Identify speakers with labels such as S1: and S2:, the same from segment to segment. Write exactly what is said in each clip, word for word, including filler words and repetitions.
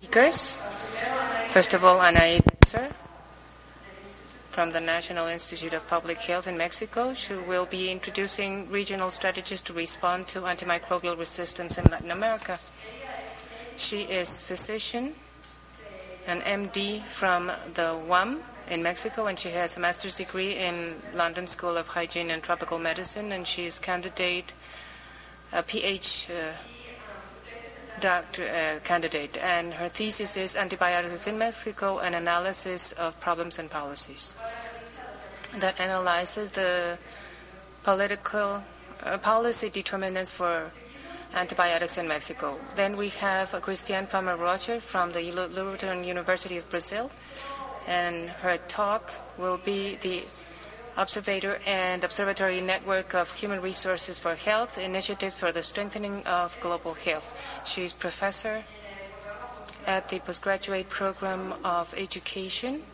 S1: Speakers. First of all, Anaí Dresser from the National Institute of Public Health in Mexico. She will be introducing regional strategies to respond to antimicrobial resistance in Latin America. She is physician, an M D from the U A M in Mexico, and she has a master's degree in London School of Hygiene and Tropical Medicine, and she is candidate, a PhD uh, doctor uh, candidate, and her thesis is Antibiotics in Mexico, an analysis of problems and policies. That analyzes the political uh, policy determinants for antibiotics in Mexico. Then we have uh, Christiane Palmer Rocher from the Lutheran University of Brazil, and her talk will be the Observator and Observatory Network of Human Resources for Health, Initiative for the Strengthening of Global Health. She's professor at the Postgraduate Program of Education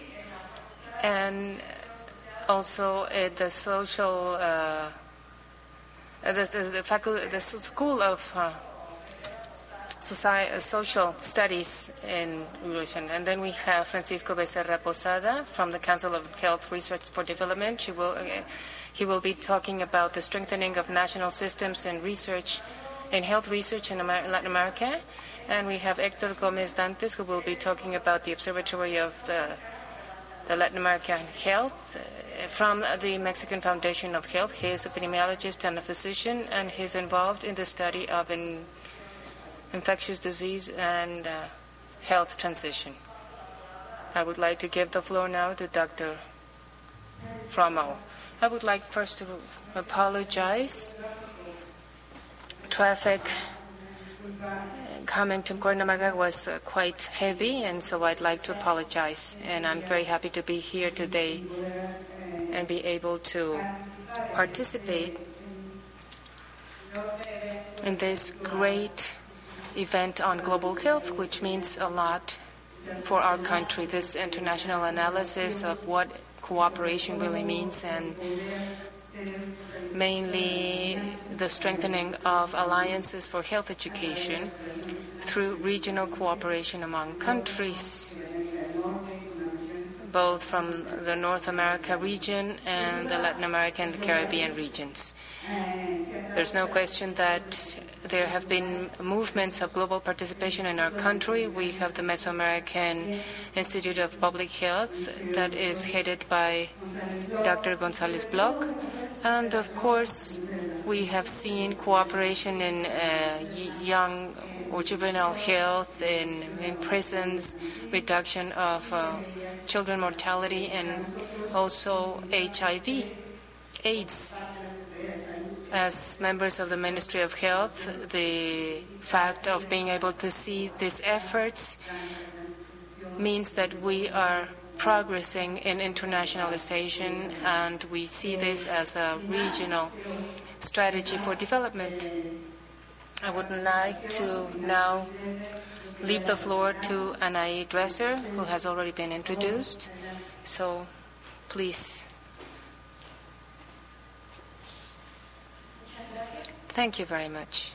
S1: and also at the social, uh, the, the, the, faculty, the School of uh, Society, uh, Social Studies in Evolution. And then we have Francisco Becerra Posada from the Council of Health Research for Development. She will, uh, he will be talking about the strengthening of national systems in research, in health research in Amer- Latin America. And we have Hector Gomez Dantes, who will be talking about the Observatory of the, the Latin American Health uh, from the Mexican Foundation of Health. He is an epidemiologist and a physician, and he's involved in the study of in infectious disease and uh, health transition. I would like to give the floor now to Doctor Fromo. I would like first to apologize. Traffic coming to Cuernavaca was uh, quite heavy, and so I'd like to apologize. And I'm very happy to be here today and be able to participate in this great event on global health, which means a lot for our country. This international analysis of what cooperation really means, and mainly the strengthening of alliances for health education through regional cooperation among countries, both from the North America region and the Latin America and the Caribbean regions. There's no question that there have been movements of global participation in our country. We have the Mesoamerican Institute of Public Health that is headed by Doctor González Bloch. And of course, we have seen cooperation in uh, young or juvenile health, in, in prisons, reduction of uh, children mortality, and also H I V, AIDS. As members of the Ministry of Health, the fact of being able to see these efforts means that we are progressing in internationalization, and we see this as a regional strategy for development. I would like to now leave the floor to Anaí Dresser, who has already been introduced. So, please. Thank you very much.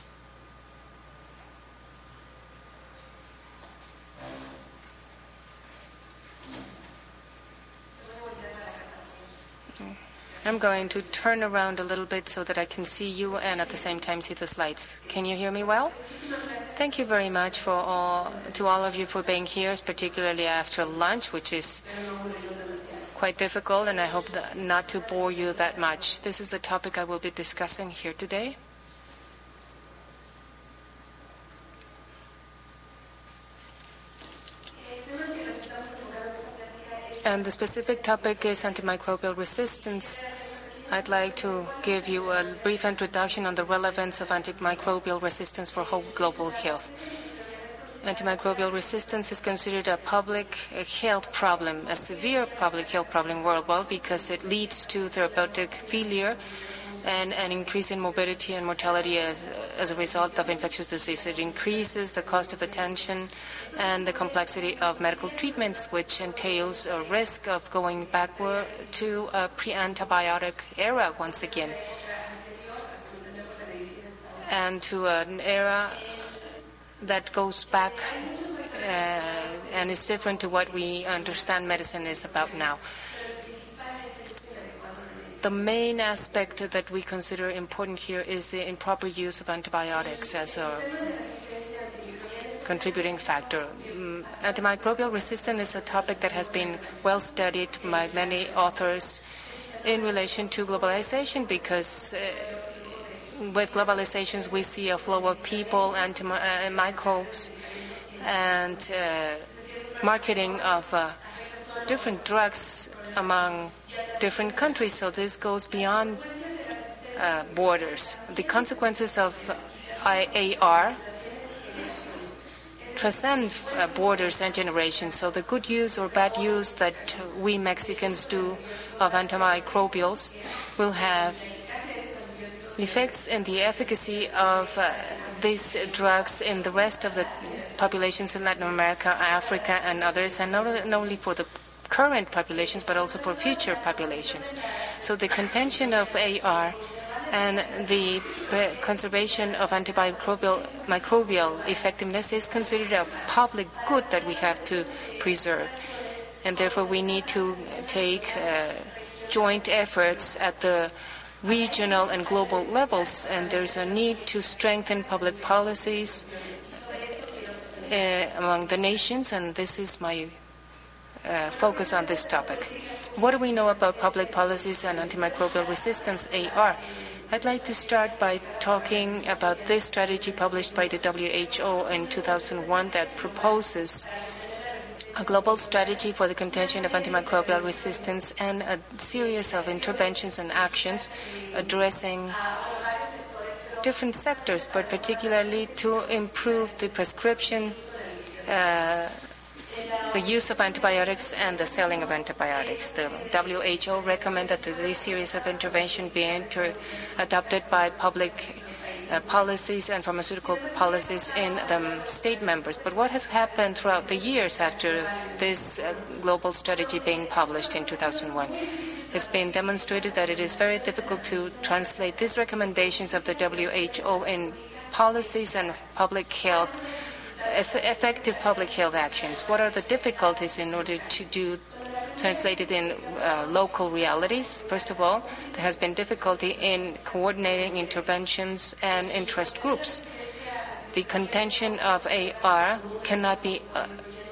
S1: I'm going to turn around a little bit so that I can see you and at the same time see the slides. Can you hear me well? Thank you very much for all, to all of you for being here, particularly after lunch, which is quite difficult, and I hope that not to bore you that much. This is the topic I will be discussing here today. And the specific topic is antimicrobial resistance. I'd like to give you a brief introduction on the relevance of antimicrobial resistance for whole global health. Antimicrobial resistance is considered a public health problem, a severe public health problem worldwide, because it leads to therapeutic failure and an increase in morbidity and mortality as, as a result of infectious disease. It increases the cost of attention and the complexity of medical treatments, which entails a risk of going backward to a pre-antibiotic era once again, and to an era that goes back uh, and it's different to what we understand medicine is about now. The main aspect that we consider important here is the improper use of antibiotics as a contributing factor. Um, antimicrobial resistance is a topic that has been well studied by many authors in relation to globalization, because uh, with globalizations we see a flow of people and uh, microbes and uh, marketing of uh, different drugs among different countries. So this goes beyond uh, borders. The consequences of A R transcend uh, borders and generations. So the good use or bad use that we Mexicans do of antimicrobials will have effects in the efficacy of uh, these drugs in the rest of the populations in Latin America, Africa, and others, and not, not only for the current populations, but also for future populations. So the contention of A R and the conservation of antimicrobial microbial effectiveness is considered a public good that we have to preserve. And therefore we need to take uh, joint efforts at the regional and global levels, and there's a need to strengthen public policies uh, among the nations, and this is my uh, focus on this topic. What do we know about public policies and antimicrobial resistance, A R? I'd like to start by talking about this strategy published by the W H O in two thousand one that proposes a global strategy for the contention of antimicrobial resistance and a series of interventions and actions addressing different sectors, but particularly to improve the prescription, uh, the use of antibiotics and the selling of antibiotics. The W H O recommended that this series of interventions be inter- adopted by public uh, policies and pharmaceutical policies in the state members. But what has happened throughout the years after this uh, global strategy being published in two thousand one? It's been demonstrated that it is very difficult to translate these recommendations of the W H O in policies and public health effective public health actions. What are the difficulties in order to do translate it in uh, local realities? First of all, there has been difficulty in coordinating interventions and interest groups. The contention of A R cannot be uh,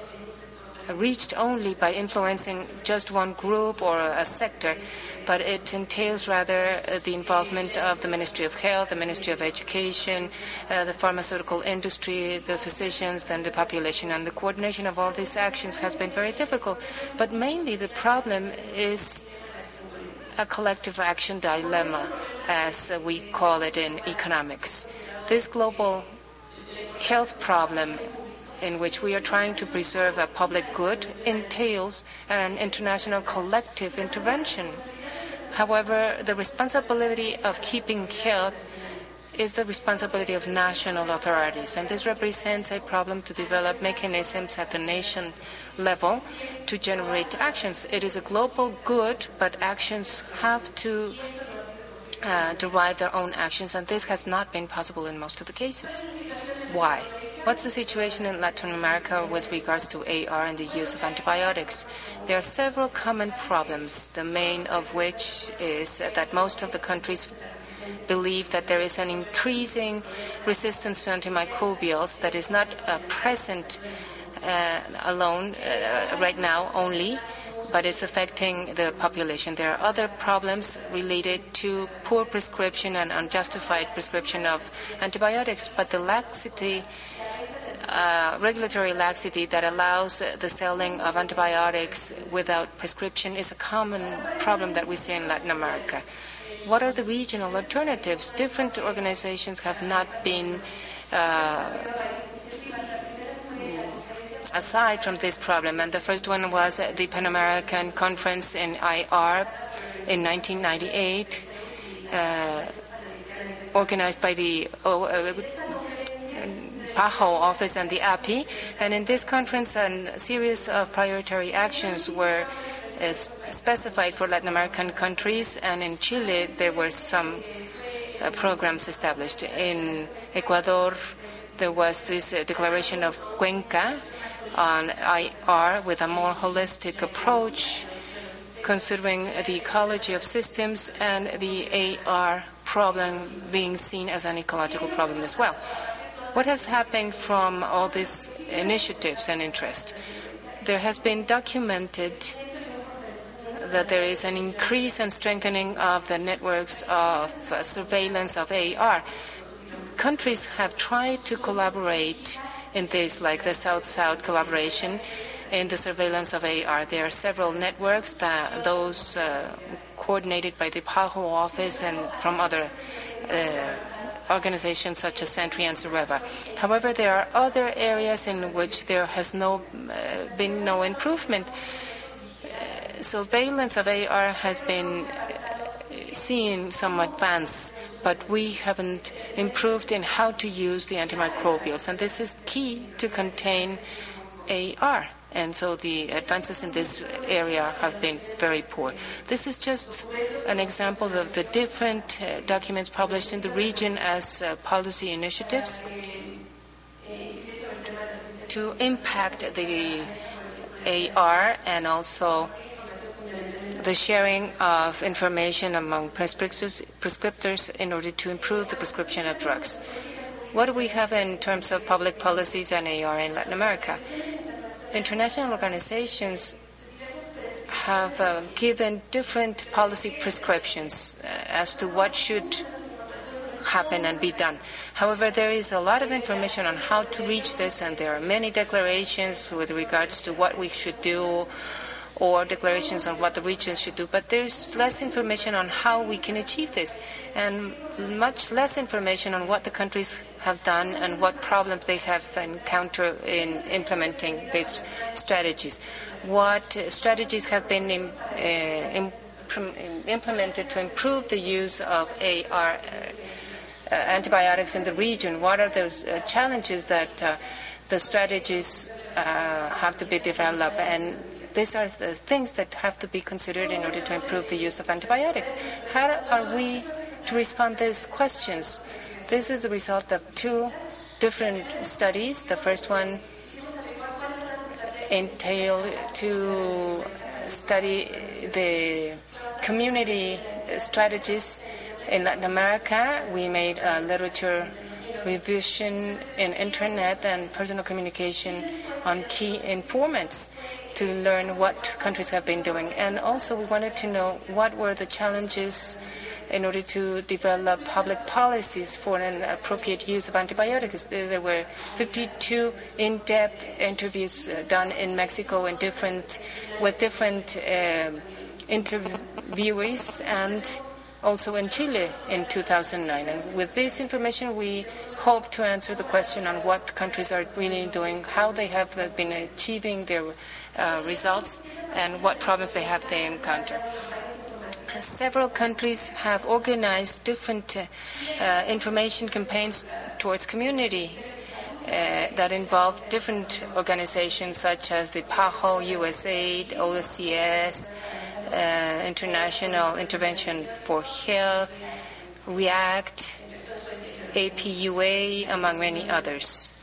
S1: reached only by influencing just one group or a sector, but it entails rather uh, the involvement of the Ministry of Health, the Ministry of Education, uh, the pharmaceutical industry, the physicians, and the population. And the coordination of all these actions has been very difficult. But mainly the problem is a collective action dilemma, as uh, we call it in economics. This global health problem, in which we are trying to preserve a public good, entails an international collective intervention. However, the responsibility of keeping health is the responsibility of national authorities, and this represents a problem to develop mechanisms at the nation level to generate actions. It is a global good, but actions have to uh, derive their own actions, and this has not been possible in most of the cases. Why? What's the situation in Latin America with regards to A R and the use of antibiotics? There are several common problems, the main of which is that most of the countries believe that there is an increasing resistance to antimicrobials that is not uh, present uh, alone uh, right now only, but is affecting the population. There are other problems related to poor prescription and unjustified prescription of antibiotics, but the laxity Uh, regulatory laxity that allows uh, the selling of antibiotics without prescription is a common problem that we see in Latin America. What are the regional alternatives? Different organizations have not been uh, aside from this problem, and the first one was the Pan American Conference in I R in nineteen ninety-eight, uh, organized by the oh, uh, PAHO office and the A P I, and in this conference a series of priority actions were uh, specified for Latin American countries, and in Chile there were some uh, programs established. In Ecuador there was this uh, declaration of Cuenca, on I R with a more holistic approach, considering the ecology of systems and the A R problem being seen as an ecological problem as well. What has happened from all these initiatives and interest? There has been documented that there is an increase and strengthening of the networks of uh, surveillance of A R. Countries have tried to collaborate in this, like the South-South collaboration in the surveillance of A R. There are several networks, that those uh, coordinated by the PAHO office and from other uh, organizations such as Sentry and Cereva. However, there are other areas in which there has no uh, been no improvement. Uh, surveillance of A R has been uh, seen some advance, but we haven't improved in how to use the antimicrobials, and this is key to contain A R. And so the advances in this area have been very poor. This is just an example of the different uh, documents published in the region as uh, policy initiatives to impact the A R and also the sharing of information among prescriptors, prescriptors in order to improve the prescription of drugs. What do we have in terms of public policies and A R in Latin America? International organizations have uh, given different policy prescriptions uh, as to what should happen and be done. However, there is a lot of information on how to reach this, and there are many declarations with regards to what we should do or declarations on what the regions should do, but there's less information on how we can achieve this, and much less information on what the countries have done and what problems they have encountered in implementing these strategies. What uh, strategies have been in, uh, imp- implemented to improve the use of A R uh, uh, antibiotics in the region? What are those uh, challenges that uh, the strategies uh, have to be developed? And these are the things that have to be considered in order to improve the use of antibiotics. How are we to respond to these questions? This is the result of two different studies. The first one entailed to study the community strategies in Latin America. We made a literature revision in internet and personal communication on key informants to learn what countries have been doing. And also we wanted to know what were the challenges in order to develop public policies for an appropriate use of antibiotics. There were fifty-two in-depth interviews uh, done in Mexico in different, with different uh, interviewees, and also in Chile in two thousand nine. And with this information, we hope to answer the question on what countries are really doing, how they have been achieving their uh, results, and what problems they have they encounter. Several countries have organized different uh, uh, information campaigns towards community uh, that involve different organizations such as the PAHO, U S A I D, O S C S, uh, International Intervention for Health, REACT, A P U A, among many others.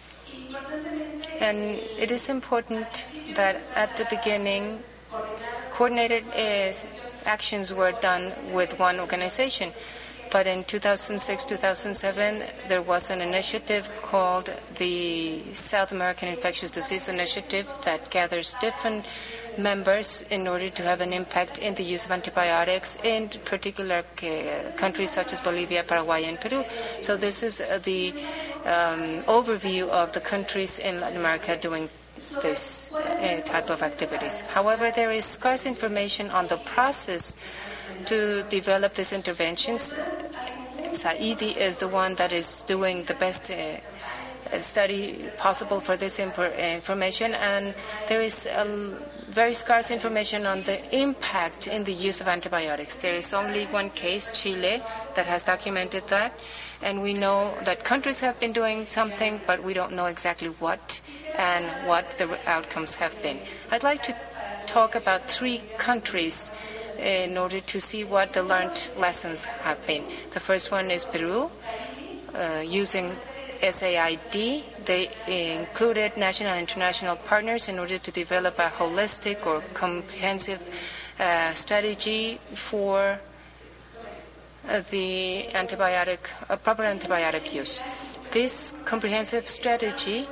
S1: And it is important that at the beginning, coordinated is actions were done with one organization. But in two thousand six, two thousand seven, there was an initiative called the South American Infectious Disease Initiative that gathers different members in order to have an impact in the use of antibiotics in particular uh, countries such as Bolivia, Paraguay, and Peru. So this is uh, the um, overview of the countries in Latin America doing this uh, type of activities. However, there is scarce information on the process to develop these interventions. SAIDI is the one that is doing the best uh, study possible for this imp- information, and there is a very scarce information on the impact in the use of antibiotics. There is only one case, Chile, that has documented that, and we know that countries have been doing something, but we don't know exactly what and what the outcomes have been. I'd like to talk about three countries in order to see what the learned lessons have been. The first one is Peru, uh, using S A I D. They included national and international partners in order to develop a holistic or comprehensive uh, strategy for uh, the antibiotic, uh, proper antibiotic use. This comprehensive strategy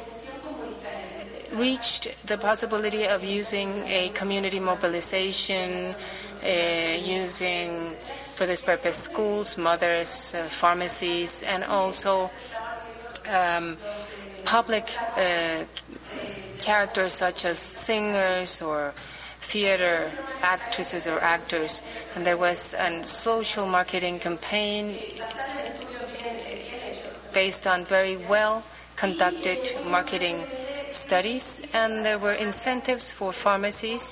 S1: reached the possibility of using a community mobilization, uh, using, for this purpose, schools, mothers, uh, pharmacies, and also um, public uh, characters such as singers or theater actresses or actors. And there was a social marketing campaign based on very well conducted marketing studies, and there were incentives for pharmacies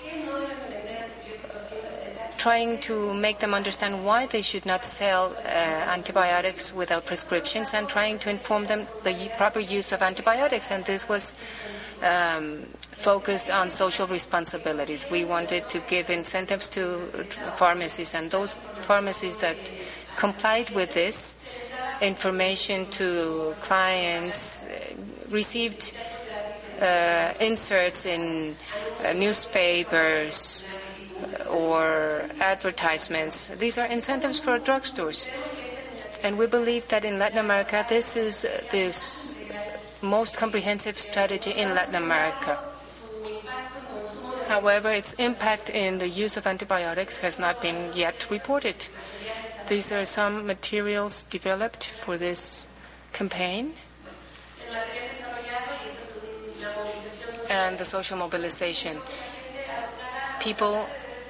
S1: trying to make them understand why they should not sell uh, antibiotics without prescriptions, and trying to inform them the proper use of antibiotics. And this was um, focused on social responsibilities. We wanted to give incentives to pharmacies, and those pharmacies that complied with this information to clients received uh, inserts in uh, newspapers or advertisements. These are incentives for drugstores. And we believe that in Latin America, this is this most comprehensive strategy in Latin America. However, its impact in the use of antibiotics has not been yet reported. These are some materials developed for this campaign and the social mobilization. People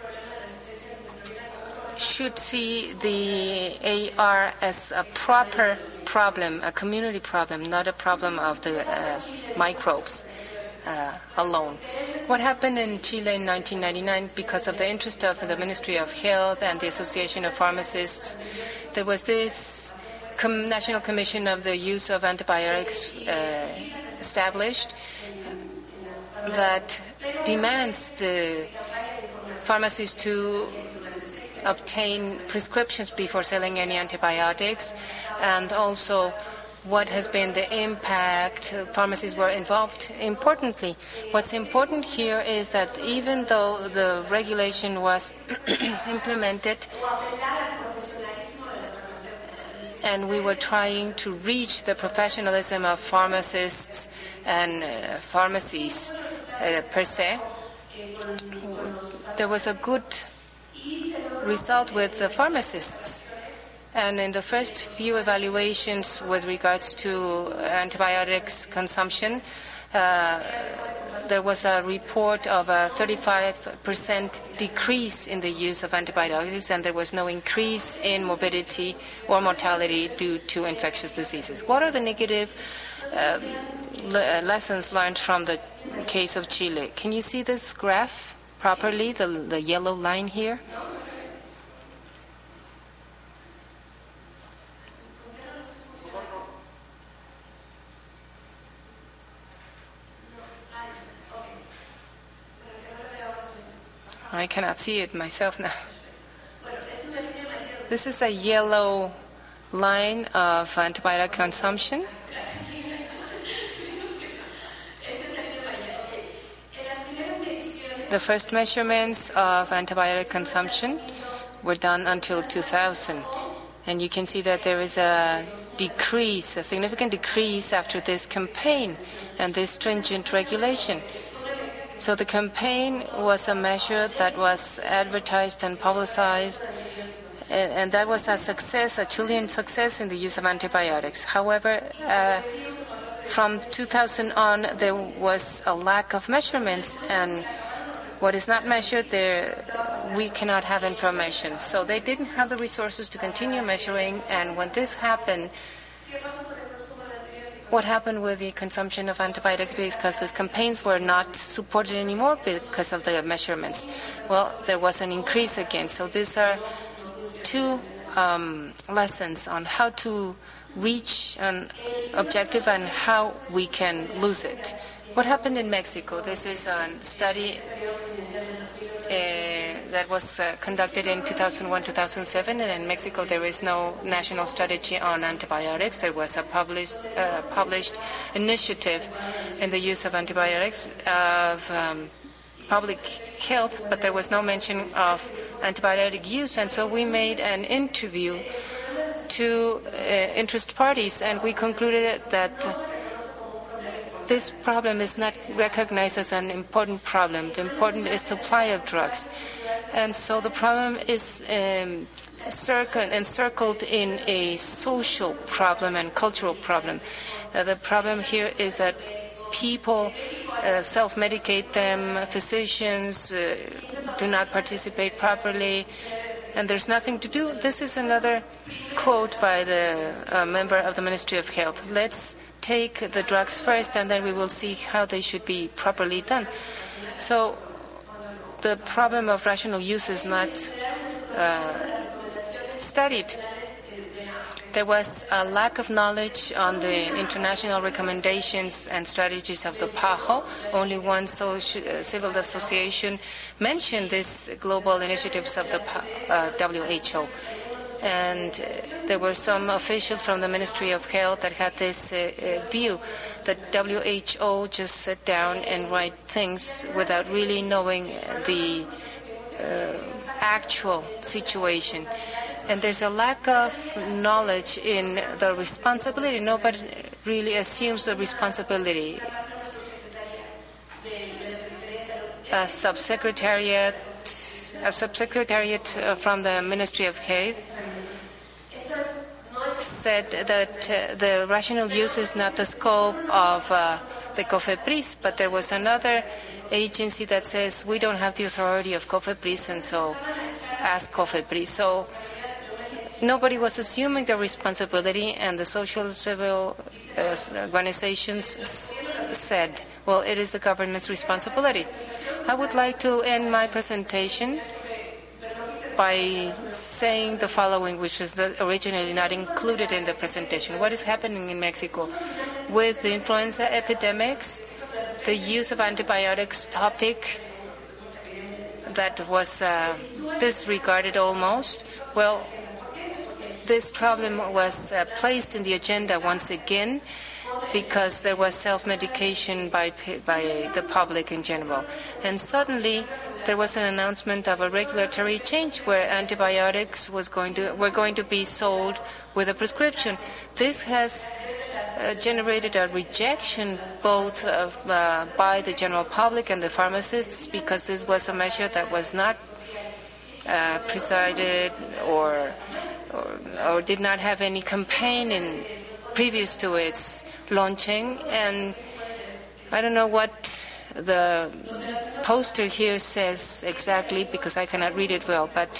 S1: should see the A R as a proper problem, a community problem, not a problem of the uh, microbes uh, alone. What happened in Chile in nineteen ninety-nine, because of the interest of the Ministry of Health and the Association of Pharmacists, there was this com- National Commission of the Use of Antibiotics uh, established that demands the pharmacies to obtain prescriptions before selling any antibiotics, and also what has been the impact. Pharmacies were involved. Importantly, what's important here is that even though the regulation was implemented and we were trying to reach the professionalism of pharmacists and uh, pharmacies uh, per se, there was a good result with the pharmacists. And in the first few evaluations with regards to antibiotics consumption, uh, there was a report of a thirty-five percent decrease in the use of antibiotics, and there was no increase in morbidity or mortality due to infectious diseases. What are the negative uh, le- lessons learned from the case of Chile? Can you see this graph properly, the, the yellow line here? I cannot see it myself now. This is a yellow line of antibiotic consumption. The first measurements of antibiotic consumption were done until two thousand. And you can see that there is a decrease, a significant decrease after this campaign and this stringent regulation. So the campaign was a measure that was advertised and publicized, and, and that was a success, a Chilean success in the use of antibiotics. However, uh, from two thousand on, there was a lack of measurements, and what is not measured, there we cannot have information. So they didn't have the resources to continue measuring, and when this happened, what happened with the consumption of antibiotics, because these campaigns were not supported anymore because of the measurements? Well, there was an increase again. So these are two um, lessons on how to reach an objective and how we can lose it. What happened in Mexico? This is a study uh, that was uh, conducted in two thousand one to two thousand seven, and in Mexico there is no national strategy on antibiotics. There was a published, uh, published initiative in the use of antibiotics of um, public health, but there was no mention of antibiotic use, and so we made an interview to uh, interest parties, and we concluded that this problem is not recognized as an important problem. The important is supply of drugs. And so the problem is um, circled, encircled in a social problem and cultural problem. Uh, the problem here is that people uh, self-medicate them, physicians uh, do not participate properly, and there's nothing to do. This is another quote by the uh, member of the Ministry of Health. Let's take the drugs first, and then we will see how they should be properly done. So the problem of rational use is not uh, studied. There was a lack of knowledge on the international recommendations and strategies of the P A H O. Only one social, uh, civil association mentioned these global initiatives of the uh, W H O. And uh, there were some officials from the Ministry of Health that had this uh, uh, view that W H O just sit down and write things without really knowing the uh, actual situation. And there's a lack of knowledge in the responsibility. Nobody really assumes the responsibility. A subsecretariat, a subsecretariat uh, from the Ministry of Health said that uh, the rational use is not the scope of uh, the COFEPRIS, but there was another agency that says we don't have the authority of COFEPRIS, and so ask COFEPRIS. So nobody was assuming the responsibility, and the social civil uh, organizations s- said, well, it is the government's responsibility. I would like to end my presentation by saying the following, which is originally not included in the presentation. What is happening in Mexico? With the influenza epidemics, the use of antibiotics topic that was uh, disregarded almost, well, this problem was uh, placed in the agenda once again because there was self-medication by by the public in general. And suddenly there was an announcement of a regulatory change where antibiotics was going to were going to be sold with a prescription. This has uh, generated a rejection both of, uh, by the general public and the pharmacists, because this was a measure that was not uh, presided or Or, or did not have any campaign in, previous to its launching. And I don't know what the poster here says exactly because I cannot read it well, but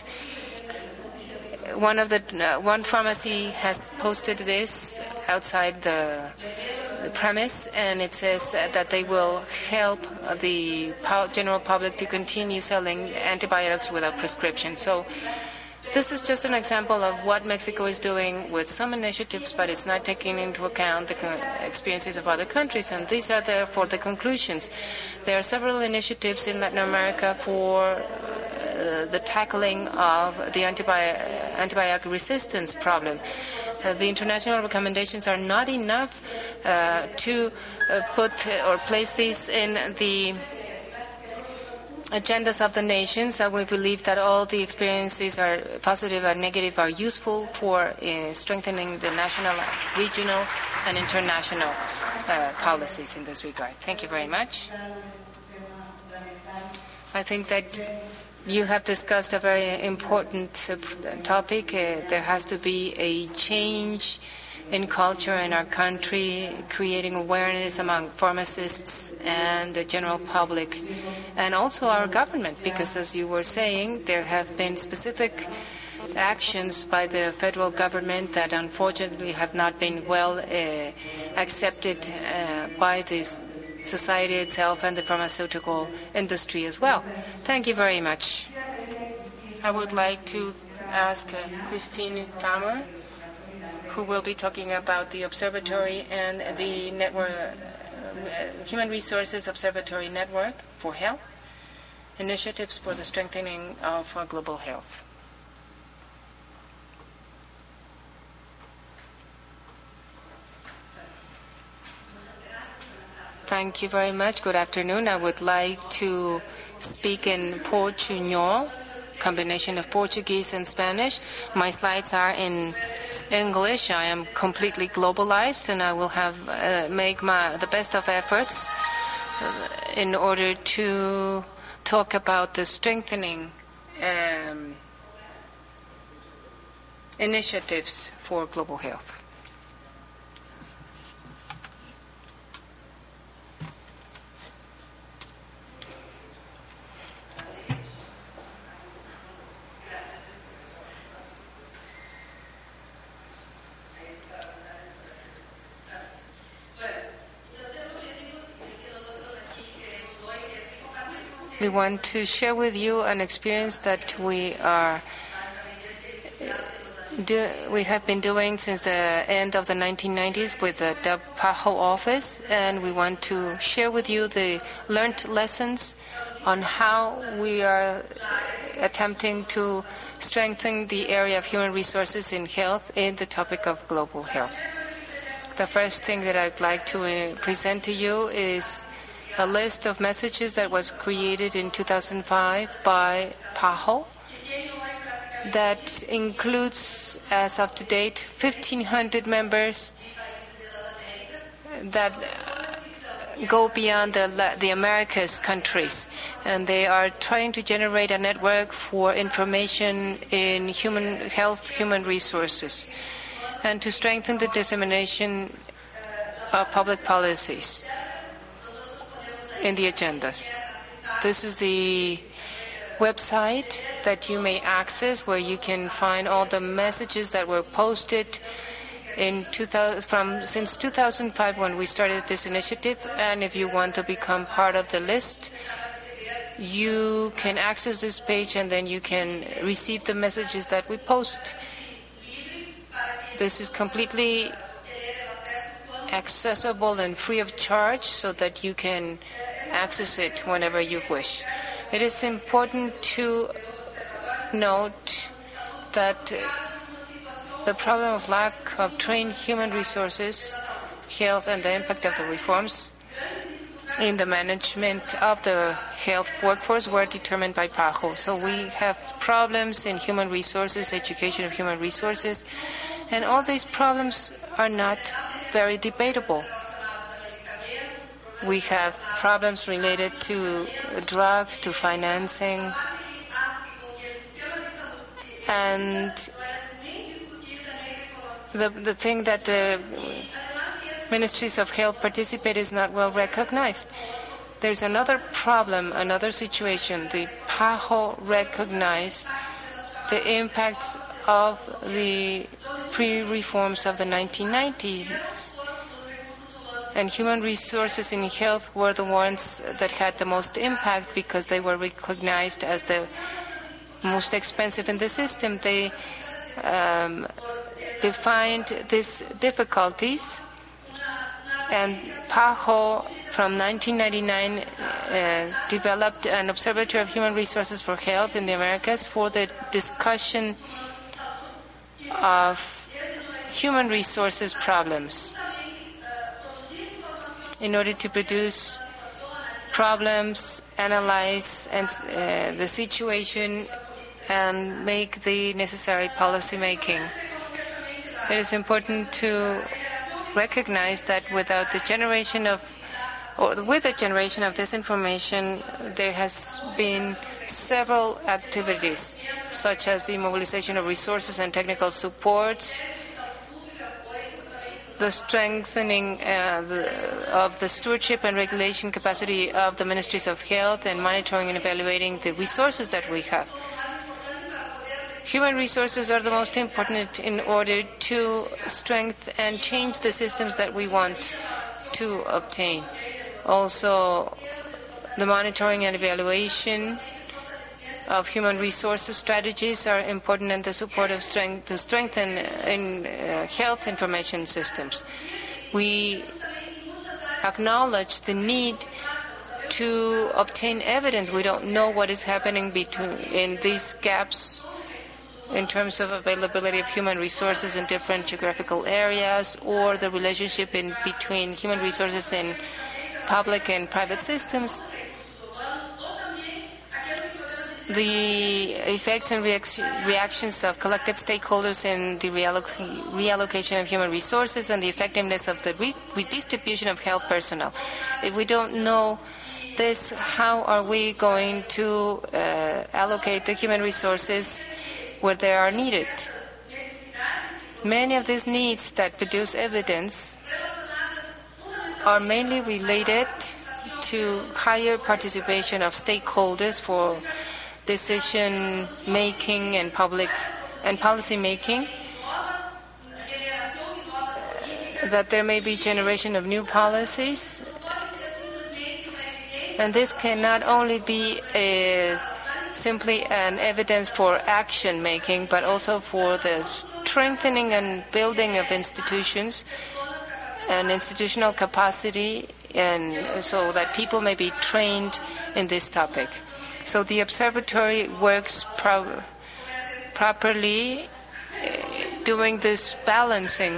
S1: one of the uh, one pharmacy has posted this outside the, the premise, and it says that they will help the general public to continue selling antibiotics without prescription. So this is just an example of what Mexico is doing with some initiatives, but it's not taking into account the experiences of other countries. And these are therefore the conclusions. There are several initiatives in Latin America for uh, the tackling of the antibi- antibiotic resistance problem. Uh, the international recommendations are not enough uh, to uh, put or place these in the agendas of the nations. Uh, we believe that all the experiences are positive and negative are useful for uh, strengthening the national, regional, and international uh, policies in this regard. Thank you very much. I think that you have discussed a very important uh, topic. Uh, there has to be a change in culture in our country, creating awareness among pharmacists and the general public, and also our government, because as you were saying, there have been specific actions by the federal government that unfortunately have not been well uh, accepted uh, by the society itself and the pharmaceutical industry as well. Thank you very much. I would like to ask uh, Christine Farmer, who will be talking about the observatory and the network, uh, Human Resources Observatory Network for Health. initiatives for the strengthening of uh, global health. Thank you very much. Good afternoon. I would like to speak in Portuñol, combination of Portuguese and Spanish. My slides are in English. I am completely globalized, and I will have uh, make my the best of efforts uh, in order to talk about the strengthening um, initiatives for global health. We want to share with you an experience that we are do, we have been doing since the end of the nineteen nineties with the PAHO office, and we want to share with you the learned lessons on how we are attempting to strengthen the area of human resources in health in the topic of global health. The first thing that I'd like to present to you is a list of messages that was created in two thousand five by PAHO that includes, as of to date, fifteen hundred members that go beyond the, the Americas countries, and they are trying to generate a network for information in human health, human resources, and to strengthen the dissemination of public policies in the agendas. This is the website that you may access, where you can find all the messages that were posted in two thousand, from since two thousand five when we started this initiative. And if you want to become part of the list, you can access this page, and then you can receive the messages that we post. This is completely accessible and free of charge, so that you can access it whenever you wish. It is important to note that the problem of lack of trained human resources, health, and the impact of the reforms in the management of the health workforce were determined by PAHO. So we have problems in human resources, education of human resources, and all these problems are not very debatable. We have problems related to drugs, to financing, and the the thing that the ministries of health participate is not well recognized. There's another problem, another situation. The PAHO recognized the impacts of the pre-reforms of the nineteen nineties. And human resources in health were the ones that had the most impact because they were recognized as the most expensive in the system. They um, defined these difficulties, and PAHO from nineteen ninety-nine uh, developed an Observatory of Human Resources for Health in the Americas for the discussion of human resources problems, in order to produce problems, analyze and, uh, the situation, and make the necessary policy making. It is important to recognize that without the generation of, or with the generation of this information, there has been several activities, such as the mobilization of resources and technical supports, the strengthening uh, the, of the stewardship and regulation capacity of the ministries of health, and monitoring and evaluating the resources that we have. Human resources are the most important in order to strengthen and change the systems that we want to obtain. Also, the monitoring and evaluation of human resources strategies are important, and the support of strength to strengthen in uh, health information systems. We acknowledge the need to obtain evidence. We don't know what is happening between in these gaps in terms of availability of human resources in different geographical areas, or the relationship in between human resources in public and private systems. The effects and reac- reactions of collective stakeholders in the realloc- reallocation of human resources, and the effectiveness of the re- redistribution of health personnel. If we don't know this, how are we going to uh, allocate the human resources where they are needed? Many of these needs that produce evidence are mainly related to higher participation of stakeholders for decision making and public and policy making, that there may be generation of new policies, and this can not only be a, simply an evidence for action making, but also for the strengthening and building of institutions and institutional capacity, and so that people may be trained in this topic. So the observatory works pro- properly, uh, doing this balancing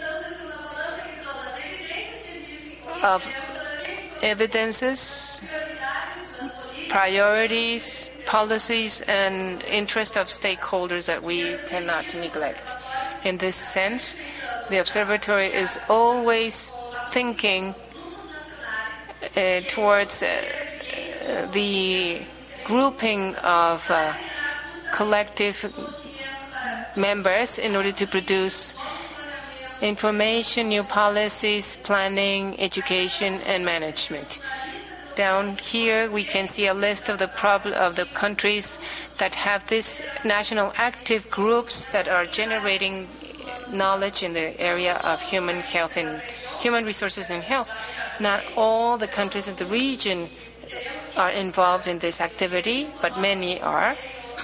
S1: of evidences, priorities, policies, and interest of stakeholders that we cannot neglect. In this sense, the observatory is always thinking uh, towards uh, the grouping of uh, collective members in order to produce information, new policies, planning, education, and management. Down here, we can see a list of the prob- of the countries that have these national active groups that are generating knowledge in the area of human health and human resources and health. Not all the countries in the region are involved in this activity, but many are.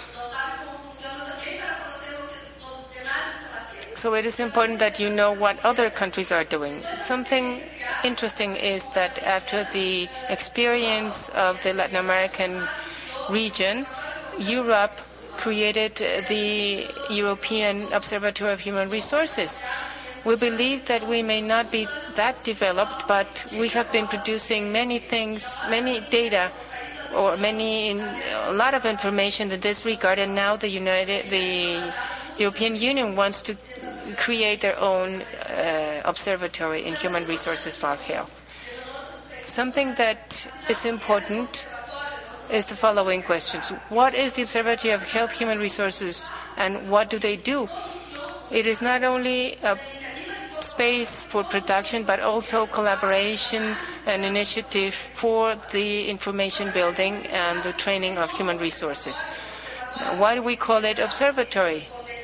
S1: So it is important that you know what other countries are doing. Something interesting is that after the experience of the Latin American region, Europe created the European Observatory of Human Resources. We believe that we may not be that developed, but we have been producing many things, many data, or many, a lot of information in this regard. And now the United, the European Union wants to create their own uh, observatory in human resources for health. Something that is important is the following questions: what is the Observatory of Health Human Resources, and what do they do? It is not only a space for production, but also collaboration and initiative for the information building and the training of human resources. Why do we call it observatory?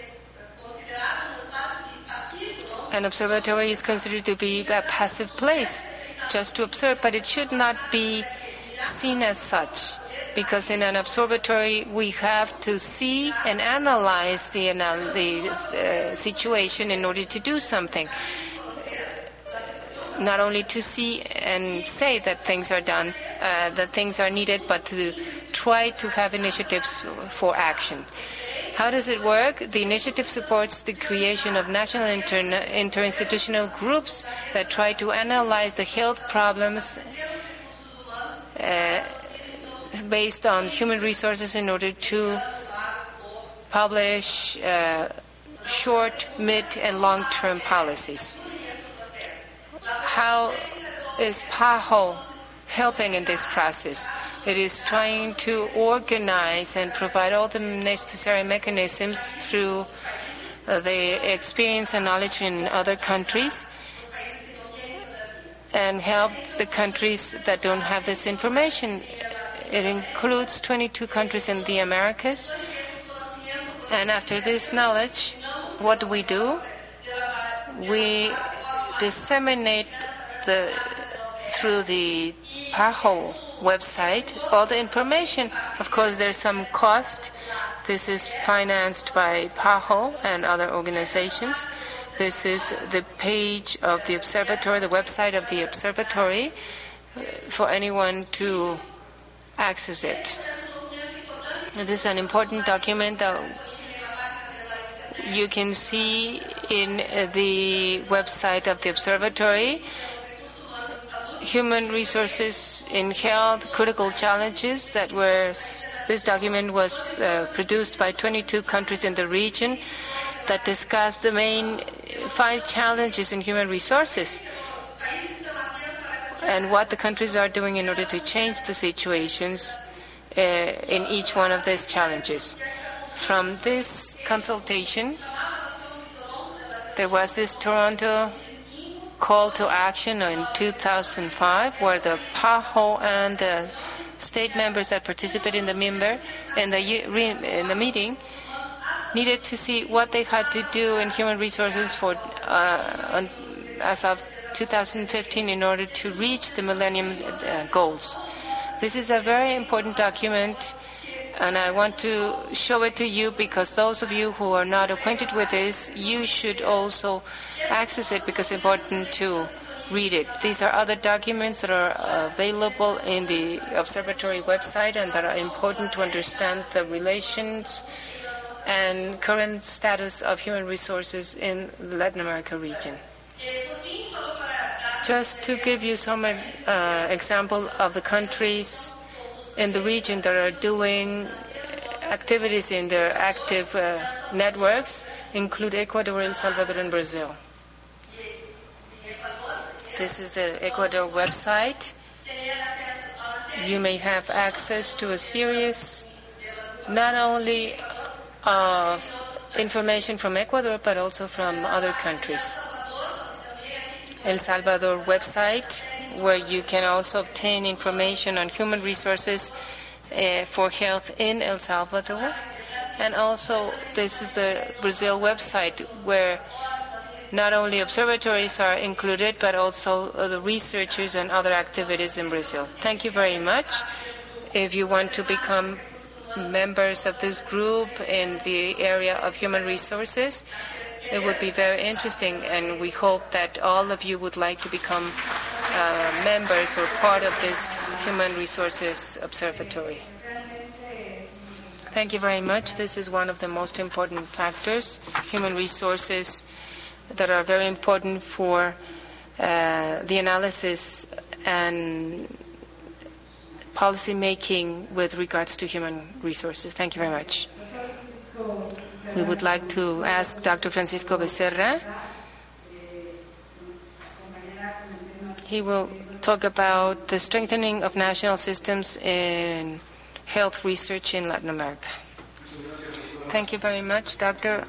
S1: An observatory is considered to be a passive place, just to observe, but it should not be seen as such, because in an observatory we have to see and analyze the, anal- the uh, situation in order to do something. Not only to see and say that things are done, uh, that things are needed, but to try to have initiatives for action. How does it work? The initiative supports the creation of national inter- interinstitutional groups that try to analyze the health problems uh, based on human resources in order to publish uh, short, mid, and long-term policies. How is PAHO helping in this process? It is trying to organize and provide all the necessary mechanisms through uh, the experience and knowledge in other countries, and help the countries that don't have this information. It includes twenty-two countries in the Americas. And after this knowledge, what do we do? We disseminate the through the PAHO website all the information. Of course, there's some cost. This is financed by PAHO and other organizations. This is the page of the observatory, the website of the observatory, for anyone to access it. This is an important document that you can see in the website of the observatory. Human resources in health, critical challenges that were, this document was uh, produced by twenty-two countries in the region that discuss the main five challenges in human resources and what the countries are doing in order to change the situations uh, in each one of these challenges. From this consultation, there was this Toronto call to action in two thousand five, where the P A H O and the state members that participated in the member in the in the meeting needed to see what they had to do in human resources for uh, as of two thousand fifteen in order to reach the Millennium uh, Goals. This is a very important document, and I want to show it to you because those of you who are not acquainted with this, you should also access it because it's important to read it. These are other documents that are available in the observatory website and that are important to understand the relations and current status of human resources in the Latin America region. Just to give you some uh, example of the countries in the region that are doing activities in their active uh, networks include Ecuador, El Salvador, and Brazil. This is the Ecuador website. You may have access to a series not only of information from Ecuador but also from other countries. El Salvador website, where you can also obtain information on human resources uh, for health in El Salvador. And also, this is the Brazil website, where not only observatories are included, but also uh, the researchers and other activities in Brazil. Thank you very much. If you want to become members of this group in the area of human resources, it would be very interesting, and we hope that all of you would like to become uh, members or part of this Human Resources Observatory. Thank you very much. This is one of the most important factors, human resources, that are very important for uh, the analysis and policy making with regards to human resources. Thank you very much. We would like to ask Doctor Francisco Becerra. He will talk about the strengthening of national systems in health research in Latin America. Thank you very much, Doctor.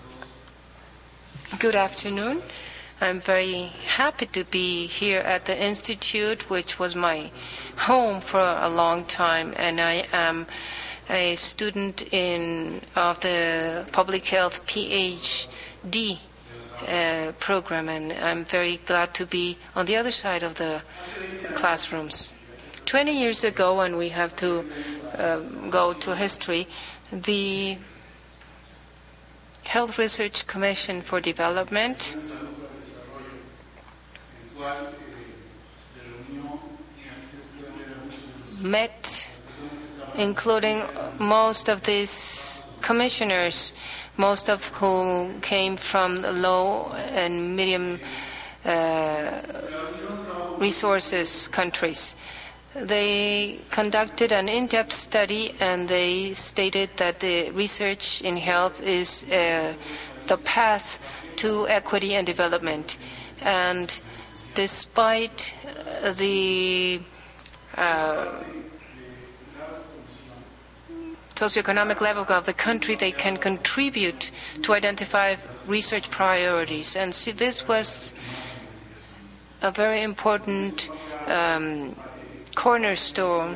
S1: Good afternoon. I'm very happy to be here at the Institute, which was my home for a long time, and I am a student in of the Public Health PhD uh, program, and I'm very glad to be on the other side of the classrooms. Twenty years ago, and we have to uh, go to history, the Health Research Commission for Development met, including most of these commissioners, most of whom came from low and medium uh, resources countries. They conducted an in-depth study, and they stated that the research in health is uh, the path to equity and development. And despite the uh, socioeconomic level of the country, they can contribute to identify research priorities. And see, this was a very important um, cornerstone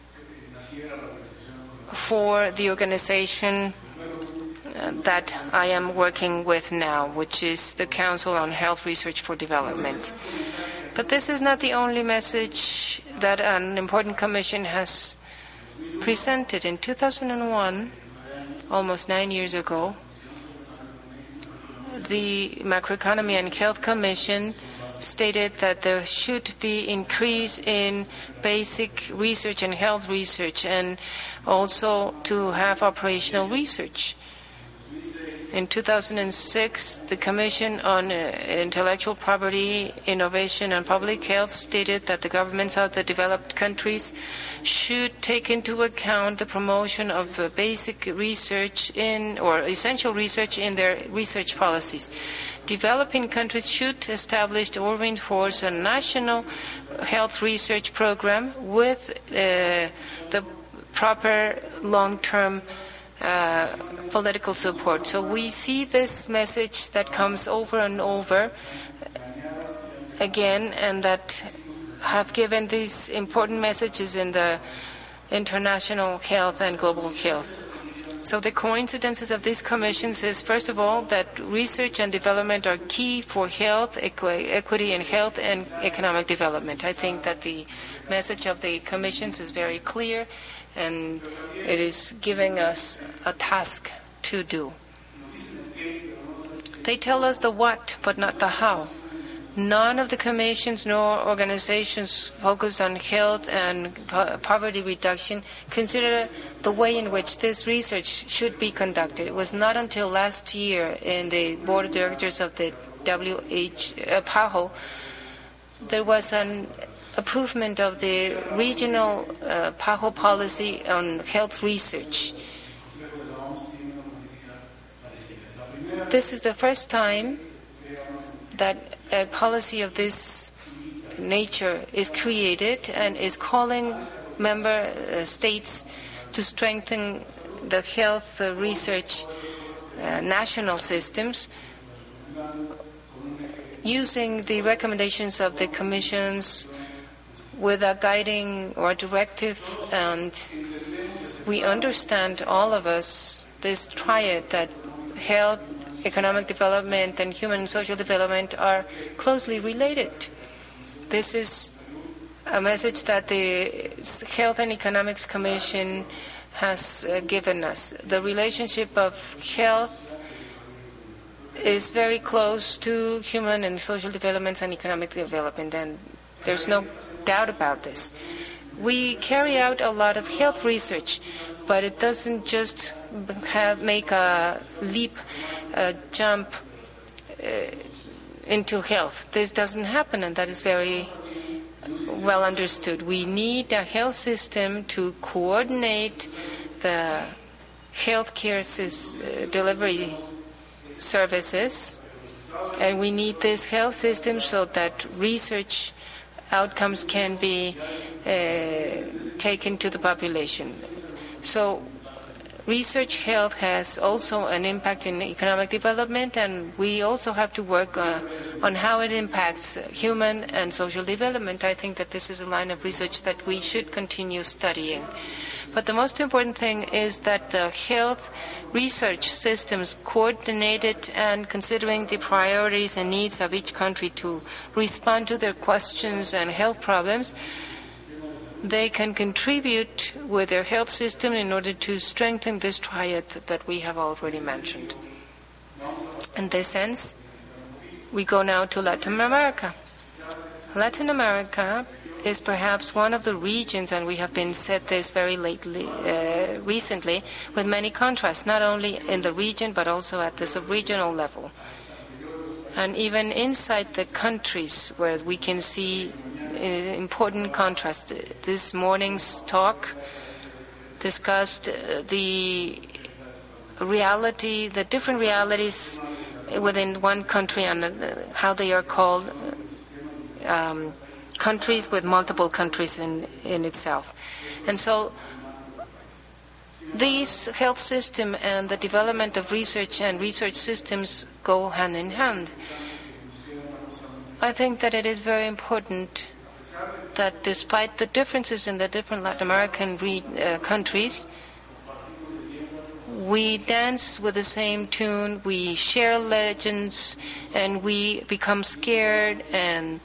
S1: for the organization uh, that I am working with now, which is the Council on Health Research for Development. But this is not the only message that an important commission has presented. In two thousand one, almost nine years ago, the Macroeconomy and Health Commission stated that there should be increase in basic research and health research, and also to have operational research. In two thousand six, the Commission on uh, Intellectual Property, Innovation and Public Health stated that the governments of the developed countries should take into account the promotion of uh, basic research in or essential research in their research policies. Developing countries should establish or reinforce a national health research program with uh, the proper long-term Uh, political support. So we see this message that comes over and over again, and that have given these important messages in the international health and global health. So the coincidences of these commissions is, first of all, that research and development are key for health, equi- equity in health, and economic development. I think that the message of the commissions is very clear, and it is giving us a task to do. They tell us the what, but not the how. None of the commissions nor organizations focused on health and po- poverty reduction consider the way in which this research should be conducted. It was not until last year in the board of directors of the W H uh, PAHO there was an improvement of the regional uh, PAHO policy on health research. This is the first time that a policy of this nature is created and is calling member uh, states to strengthen the health uh, research uh, national systems using the recommendations of the commissions with a guiding or directive. And we understand, all of us, this triad that health, economic development, and human and social development are closely related. This is a message that the Health and Economics Commission has uh, given us. The relationship of health is very close to human and social developments and economic development, and there's no doubt about this. We carry out a lot of health research, but it doesn't just have make a leap, a jump uh, into health. This doesn't happen, and that is very well understood. We need a health system to coordinate the healthcare uh, delivery services, and we need this health system so that research outcomes can be uh, taken to the population. So research health has also an impact in economic development, and we also have to work uh, on how it impacts human and social development. I think that this is a line of research that we should continue studying. But the most important thing is that the health research systems coordinated and considering the priorities and needs of each country to respond to their questions and health problems, they can contribute with their health system in order to strengthen this triad that we have already mentioned. In this sense, we go now to Latin America. Latin America is perhaps one of the regions, and we have been said this very lately, uh, recently, with many contrasts, not only in the region but also at the sub-regional level. And even inside the countries where we can see uh, important contrasts. This morning's talk discussed uh, the reality, the different realities within one country and uh, how they are called um, countries with multiple countries in, in itself. And so these health system and the development of research and research systems go hand in hand. I think that it is very important that despite the differences in the different Latin American re- uh, countries, we dance with the same tune, we share legends, and we become scared and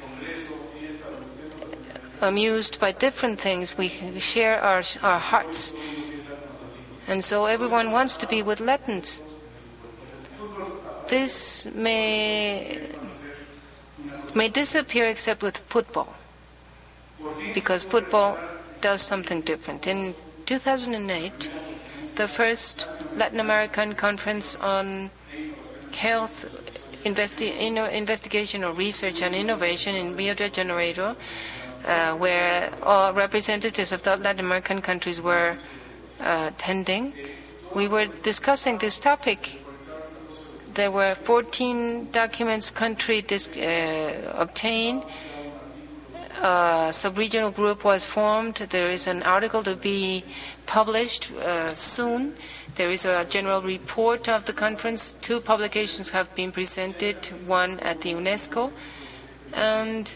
S1: amused by different things. We share our our hearts. And so everyone wants to be with Latins. This may may disappear except with football, because football does something different. In two thousand eight, the first Latin American conference on health investi- inno- investigation or research and innovation in Rio de Janeiro, uh, where all representatives of the Latin American countries were uh, attending, we were discussing this topic. There were fourteen documents country dis- uh, obtained. A sub-regional group was formed. There is an article to be published uh, soon. There is a general report of the conference. Two publications have been presented, one at the UNESCO. And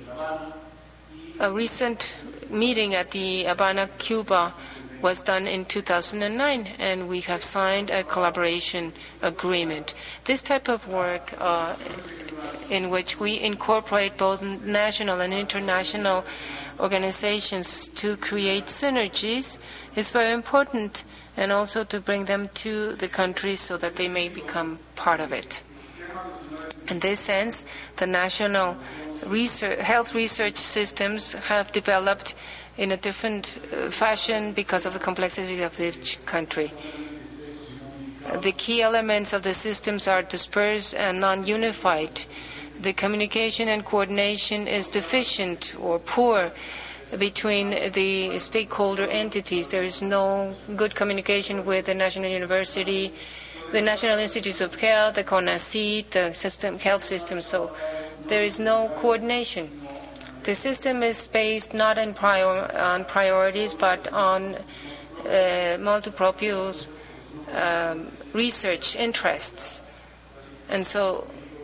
S1: a recent meeting at the Habana, Cuba, was done in two thousand nine, and we have signed a collaboration agreement. This type of work uh, in which we incorporate both national and international organizations to create synergies is very important, and also to bring them to the countries so that they may become part of it. In this sense, the national research, health research systems have developed in a different uh, fashion because of the complexity of each country. The key elements of the systems are dispersed and non-unified. The communication and coordination is deficient or poor between the stakeholder entities. There is no good communication with the National University, the National Institutes of Health, the CONACYT, the system, health system, so there is no coordination. The system is based not on, prior, on priorities, but on uh, multi-proprios um, research interests. And so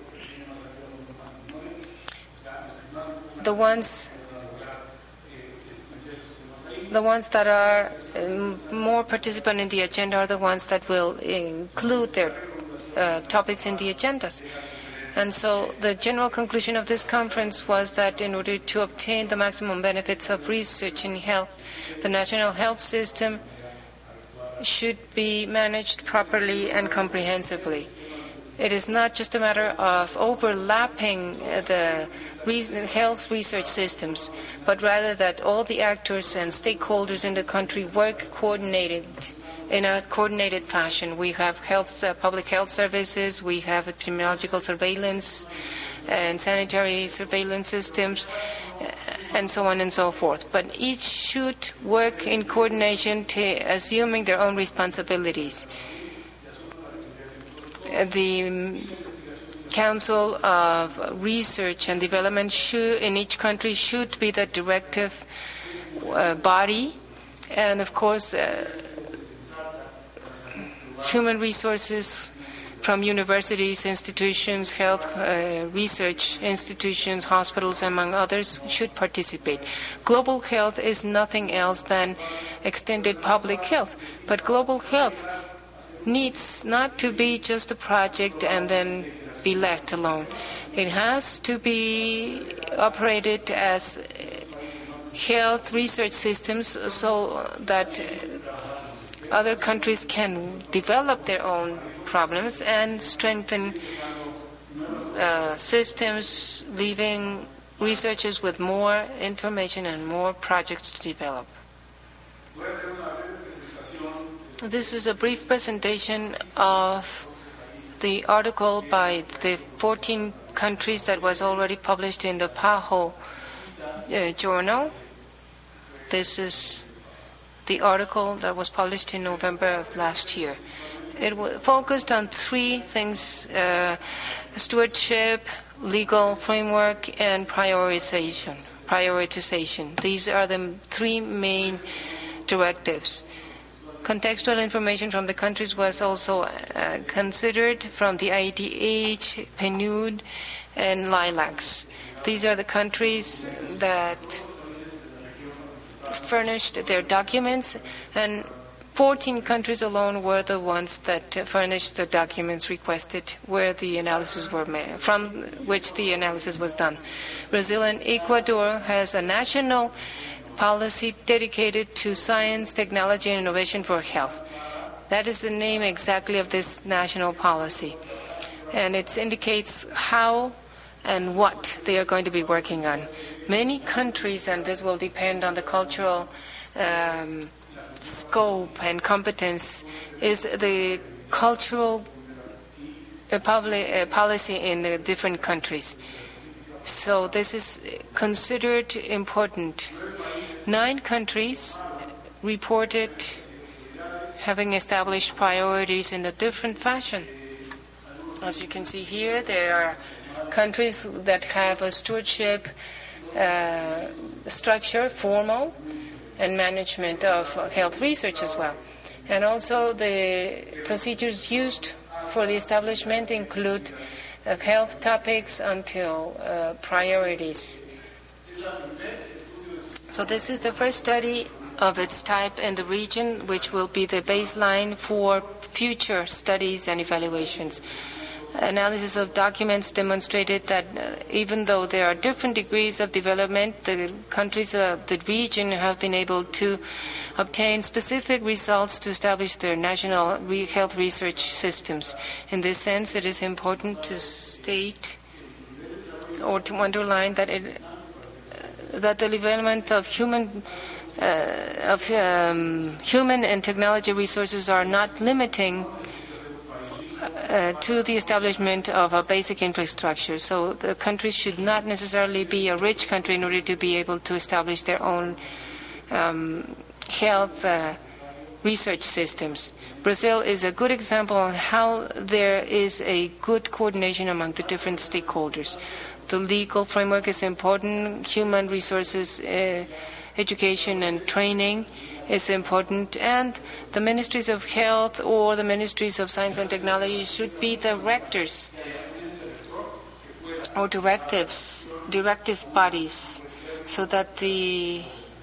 S1: the ones the ones that are um, more participant in the agenda are the ones that will include their uh, topics in the agendas. And so the general conclusion of this conference was that in order to obtain the maximum benefits of research in health, the national health system should be managed properly and comprehensively. It is not just a matter of overlapping the health research systems, but rather that all the actors and stakeholders in the country work coordinated in a coordinated fashion. We have health, uh, public health services, we have epidemiological surveillance and sanitary surveillance systems, and so on and so forth. But each should work in coordination, to assuming their own responsibilities. The Council of Research and Development should, in each country should be the directive uh, body, and of course uh, human resources from universities, institutions, health uh, research institutions, hospitals, among others, should participate. Global health is nothing else than extended public health, but global health needs not to be just a project and then be left alone. It has to be operated as health research systems so that other countries can develop their own problems and strengthen uh, systems, leaving researchers with more information and more projects to develop. This is a brief presentation of the article by the fourteen countries that was already published in the PAHO uh, journal. This is the article that was published in November of last year. It w- focused on three things: uh, stewardship, legal framework, and prioritization. Prioritization. These are the three main directives. Contextual information from the countries was also uh, considered from the I D H, PNUD, and LILACs. These are the countries that furnished their documents, and fourteen countries alone were the ones that furnished the documents requested where the analysis were made, from which the analysis was done. Brazil and Ecuador has a national policy dedicated to science, technology, and innovation for health. That is the name exactly of this national policy. And it indicates how and what they are going to be working on. Many countries, and this will depend on the cultural um, scope and competence, is the cultural uh, public, uh, policy in the different countries. So this is considered important. Nine countries reported having established priorities in a different fashion. As you can see here, there are countries that have a stewardship uh, structure, formal, and management of health research as well. And also the procedures used for the establishment include uh, health topics until uh, priorities. So this is the first study of its type in the region, which will be the baseline for future studies and evaluations. Analysis of documents demonstrated that uh, even though there are different degrees of development, the countries of the region have been able to obtain specific results to establish their national re- health research systems. In this sense, it is important to state or to underline that it, uh, that the development of human uh, of um, human and technology resources are not limiting Uh, to the establishment of a basic infrastructure. So the countries should not necessarily be a rich country in order to be able to establish their own um, health uh, research systems. Brazil is a good example on how there is a good coordination among the different stakeholders. The legal framework is important. Human resources, uh, education and training is important, and the ministries of health or the ministries of science and technology should be directors or directives, directive bodies, so that the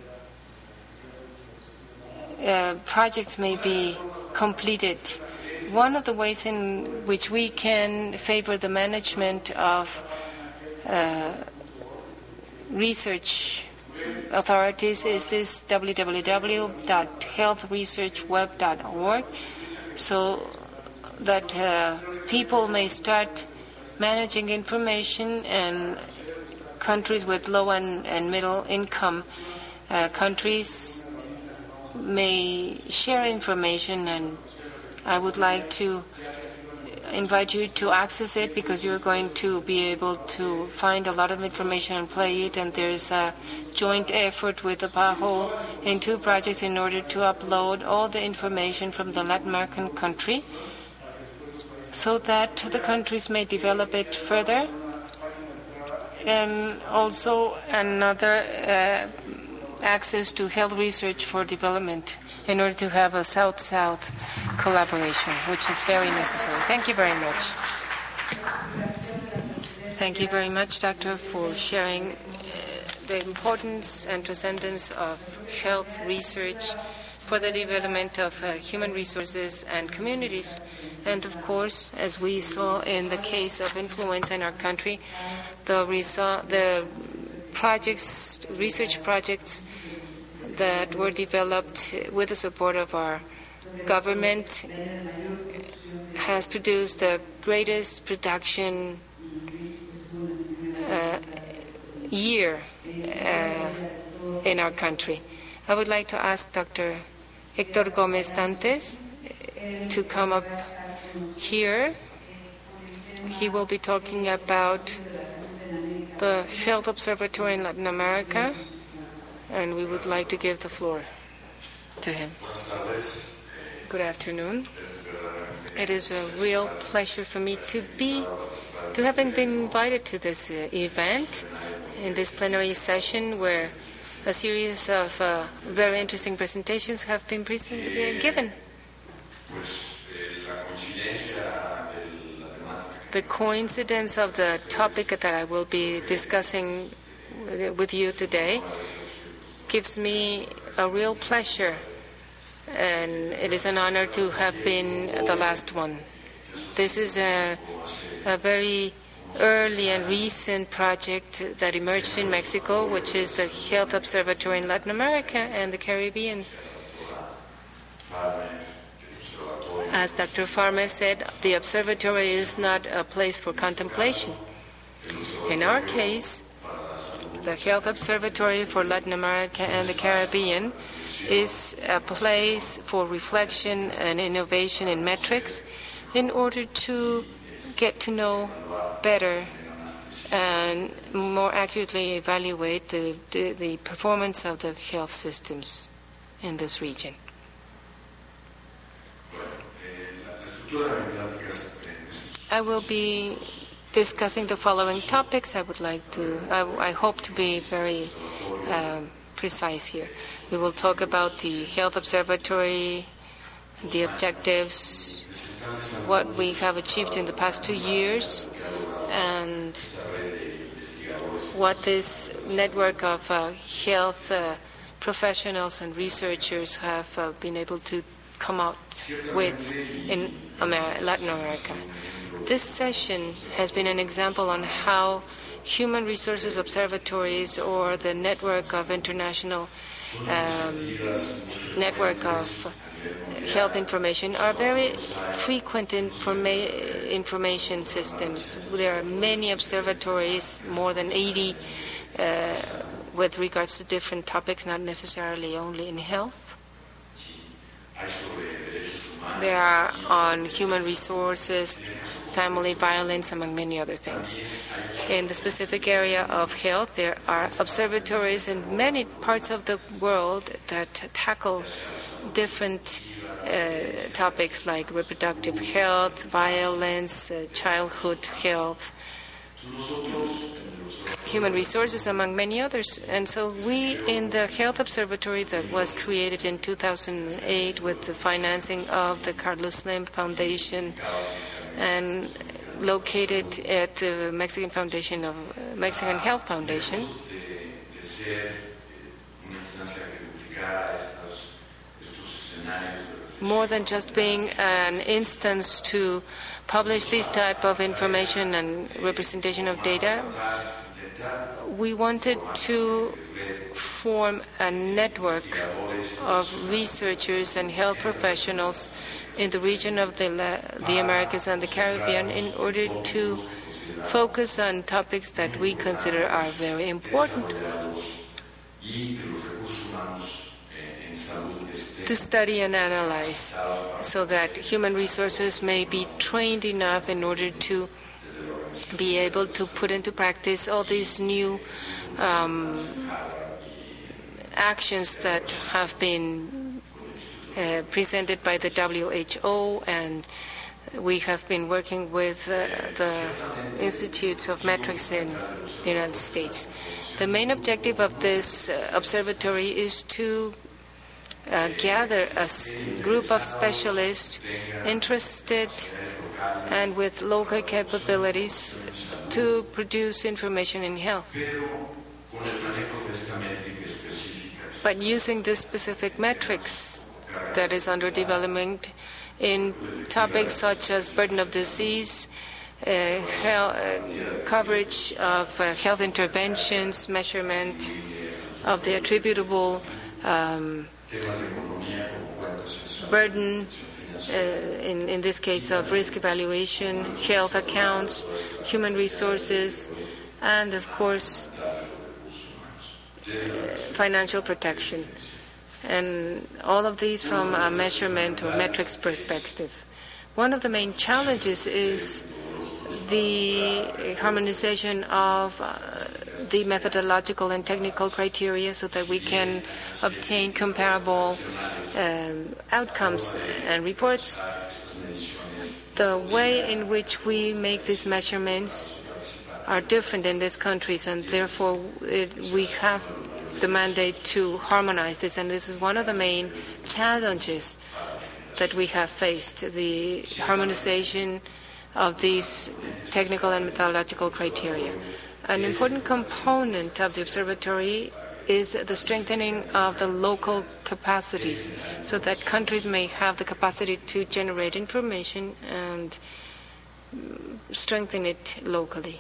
S1: uh, projects may be completed. One of the ways in which we can favor the management of uh, research authorities is this w w w dot health research web dot org, so that uh, people may start managing information, and countries with low and, and middle income uh, countries may share information, and I would like to invite you to access it, because you're going to be able to find a lot of information and play it, and there's a joint effort with the PAHO in two projects in order to upload all the information from the Latin American country so that the countries may develop it further. And also another uh, access to health research for development in order to have a South-South collaboration, which is very necessary. Thank you very much. Thank you very much, Doctor, for sharing uh, the importance and transcendence of health research for the development of uh, human resources and communities. And of course, as we saw in the case of influenza in our country, the, result, the projects, research projects that were developed with the support of our government has produced the greatest production uh, year uh, in our country. I would like to ask Doctor Hector Gomez Dantes to come up here. He will be talking about the Health Observatory in Latin America, and we would like to give the floor to him. Good afternoon. It is a real pleasure for me to be, to having been invited to this uh, event, in this plenary session where a series of uh, very interesting presentations have been present, uh, given. The coincidence of the topic that I will be discussing with you today gives me a real pleasure, and it is an honor to have been the last one. This is a, a very early and recent project that emerged in Mexico, which is the Health Observatory in Latin America and the Caribbean. As Doctor Farmer said, the observatory is not a place for contemplation. In our case, the Health Observatory for Latin America and the Caribbean is a place for reflection and innovation in metrics in order to get to know better and more accurately evaluate the, the, the performance of the health systems in this region. I will be discussing the following topics. I would like to, I, I hope to be very um, precise here. We will talk about the Health Observatory, the objectives, what we have achieved in the past two years, and what this network of uh, health uh, professionals and researchers have uh, been able to come out with in Amer- Latin America. This session has been an example on how human resources observatories or the network of international um, network of health information are very frequent informa- information systems. There are many observatories, more than eighty, uh, with regards to different topics, not necessarily only in health. There are on human resources, family violence, among many other things. In the specific area of health, there are observatories in many parts of the world that tackle different uh, topics like reproductive health, violence, uh, childhood health, human resources, among many others. And so we, in the Health Observatory that was created in two thousand eight with the financing of the Carlos Slim Foundation and located at the Mexican Foundation of uh, Mexican Health Foundation, more than just being an instance to publish this type of information and representation of data, we wanted to form a network of researchers and health professionals in the region of the, the Americas and the Caribbean in order to focus on topics that we consider are very important, to study and analyze, so that human resources may be trained enough in order to be able to put into practice all these new um, actions that have been uh, presented by the W H O, and we have been working with uh, the Institutes of Metrics in the United States. The main objective of this uh, observatory is to uh, gather a s- group of specialists interested and with local capabilities to produce information in health. But using this specific metrics that is under development in topics such as burden of disease, uh, health, uh, coverage of uh, health interventions, measurement of the attributable um, burden, uh, in, in this case of risk evaluation, health accounts, human resources, and of course uh, financial protection. And all of these from a measurement or metrics perspective. One of the main challenges is the harmonization of uh, the methodological and technical criteria so that we can obtain comparable um, outcomes and reports. The way in which we make these measurements are different in these countries, and therefore it, we have the mandate to harmonize this, and this is one of the main challenges that we have faced, the harmonization of these technical and methodological criteria. An important component of the observatory is the strengthening of the local capacities so that countries may have the capacity to generate information and strengthen it locally.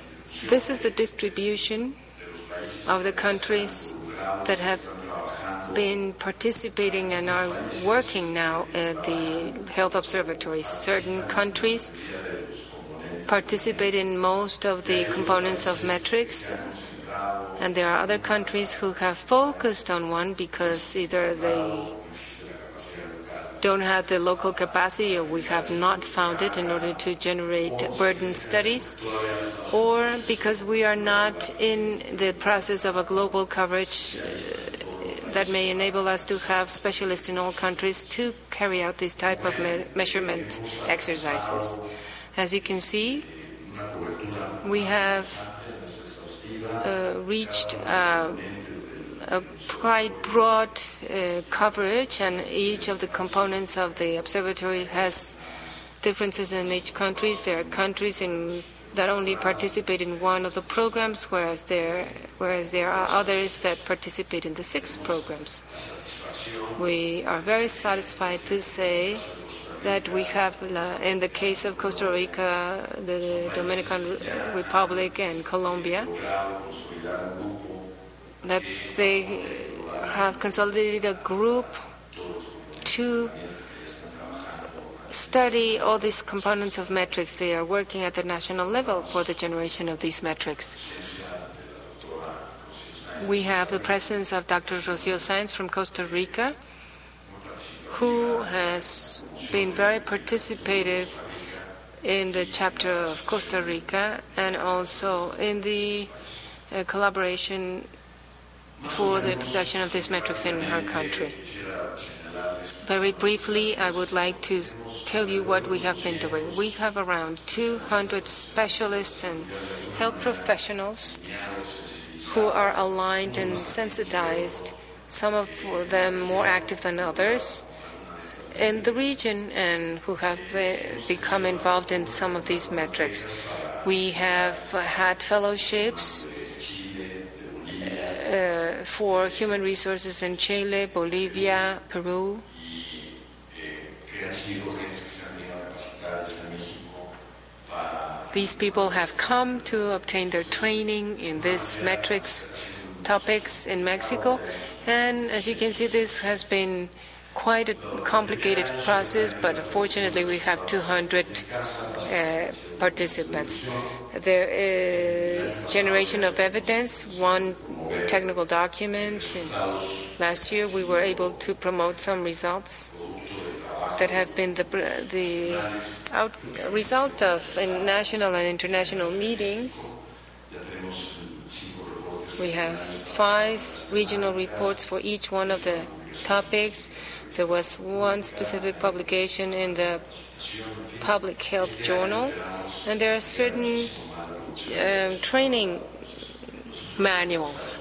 S1: This is the distribution of the countries that have been participating and are working now at the health observatories. Certain countries participate in most of the components of metrics, and there are other countries who have focused on one because either they don't have the local capacity or we have not found it in order to generate burden studies, or because we are not in the process of a global coverage uh, that may enable us to have specialists in all countries to carry out this type of me- measurement exercises. As you can see, we have uh, reached uh, a quite broad uh, coverage, and each of the components of the observatory has differences in each country. There are countries in, that only participate in one of the programs, whereas there, whereas there are others that participate in the six programs. We are very satisfied to say that we have, uh, in the case of Costa Rica, the Dominican Republic, and Colombia, that they have consolidated a group to study all these components of metrics. They are working at the national level for the generation of these metrics. We have the presence of Doctor Rocio Sáenz from Costa Rica, who has been very participative in the chapter of Costa Rica and also in the uh, collaboration for the production of these metrics in her country. Very briefly, I would like to tell you what we have been doing. We have around two hundred specialists and health professionals who are aligned and sensitized, some of them more active than others, in the region and who have become involved in some of these metrics. We have had fellowships Uh, for human resources in Chile, Bolivia, Peru. These people have come to obtain their training in these metrics topics in Mexico, and as you can see, this has been quite a complicated process, but fortunately we have two hundred uh, participants. There is generation of evidence, one technical document. And last year we were able to promote some results that have been the, the out, result of in national and international meetings. We have five regional reports for each one of the topics. There was one specific publication in the Public Health Journal, and there are certain um, training manuals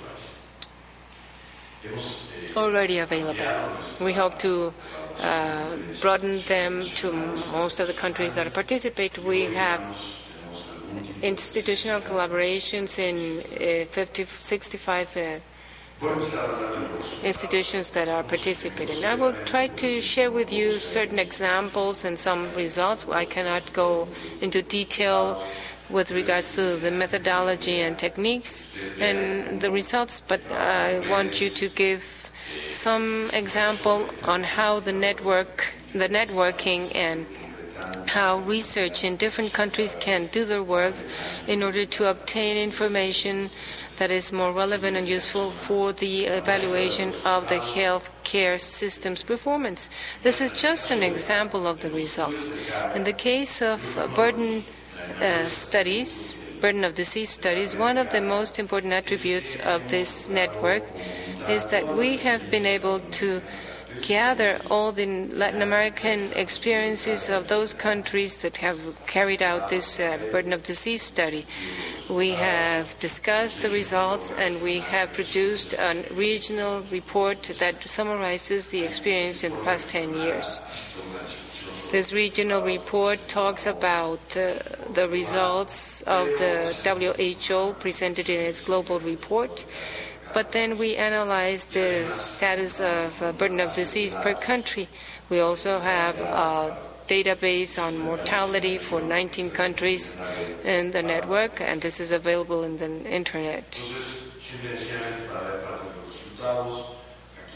S1: already available. We hope to uh, broaden them to most of the countries that participate. We have institutional collaborations in uh, fifty, sixty-five uh, institutions that are participating. I will try to share with you certain examples and some results. I cannot go into detail with regards to the methodology and techniques and the results, but I want you to give some example on how the network, the networking and how research in different countries can do their work in order to obtain information that is more relevant and useful for the evaluation of the health care system's performance. This is just an example of the results. In the case of burden uh, studies, burden of disease studies, one of the most important attributes of this network is that we have been able to gather all the Latin American experiences of those countries that have carried out this uh, burden of disease study. We have discussed the results and we have produced a regional report that summarizes the experience in the past ten years. This regional report talks about uh, the results of the W H O presented in its global report. But then we analyze the status of uh, burden of disease per country. We also have a database on mortality for nineteen countries in the network, and this is available in the internet.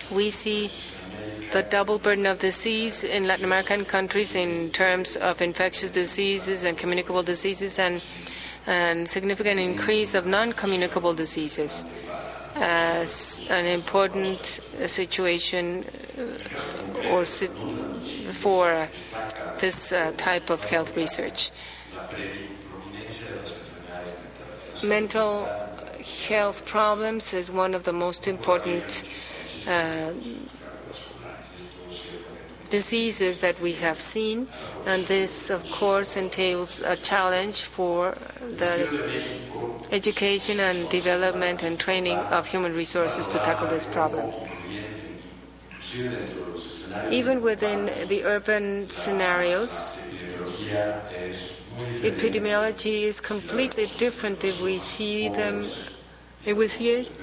S1: we see the double burden of disease in Latin American countries in terms of infectious diseases and communicable diseases, and, and significant increase of non-communicable diseases as an important situation or for this uh, type of health research. Mental health problems is one of the most important uh, diseases that we have seen, and this, of course, entails a challenge for the education and development and training of human resources to tackle this problem. Even within the urban scenarios, epidemiology is completely different if we see them, if we see it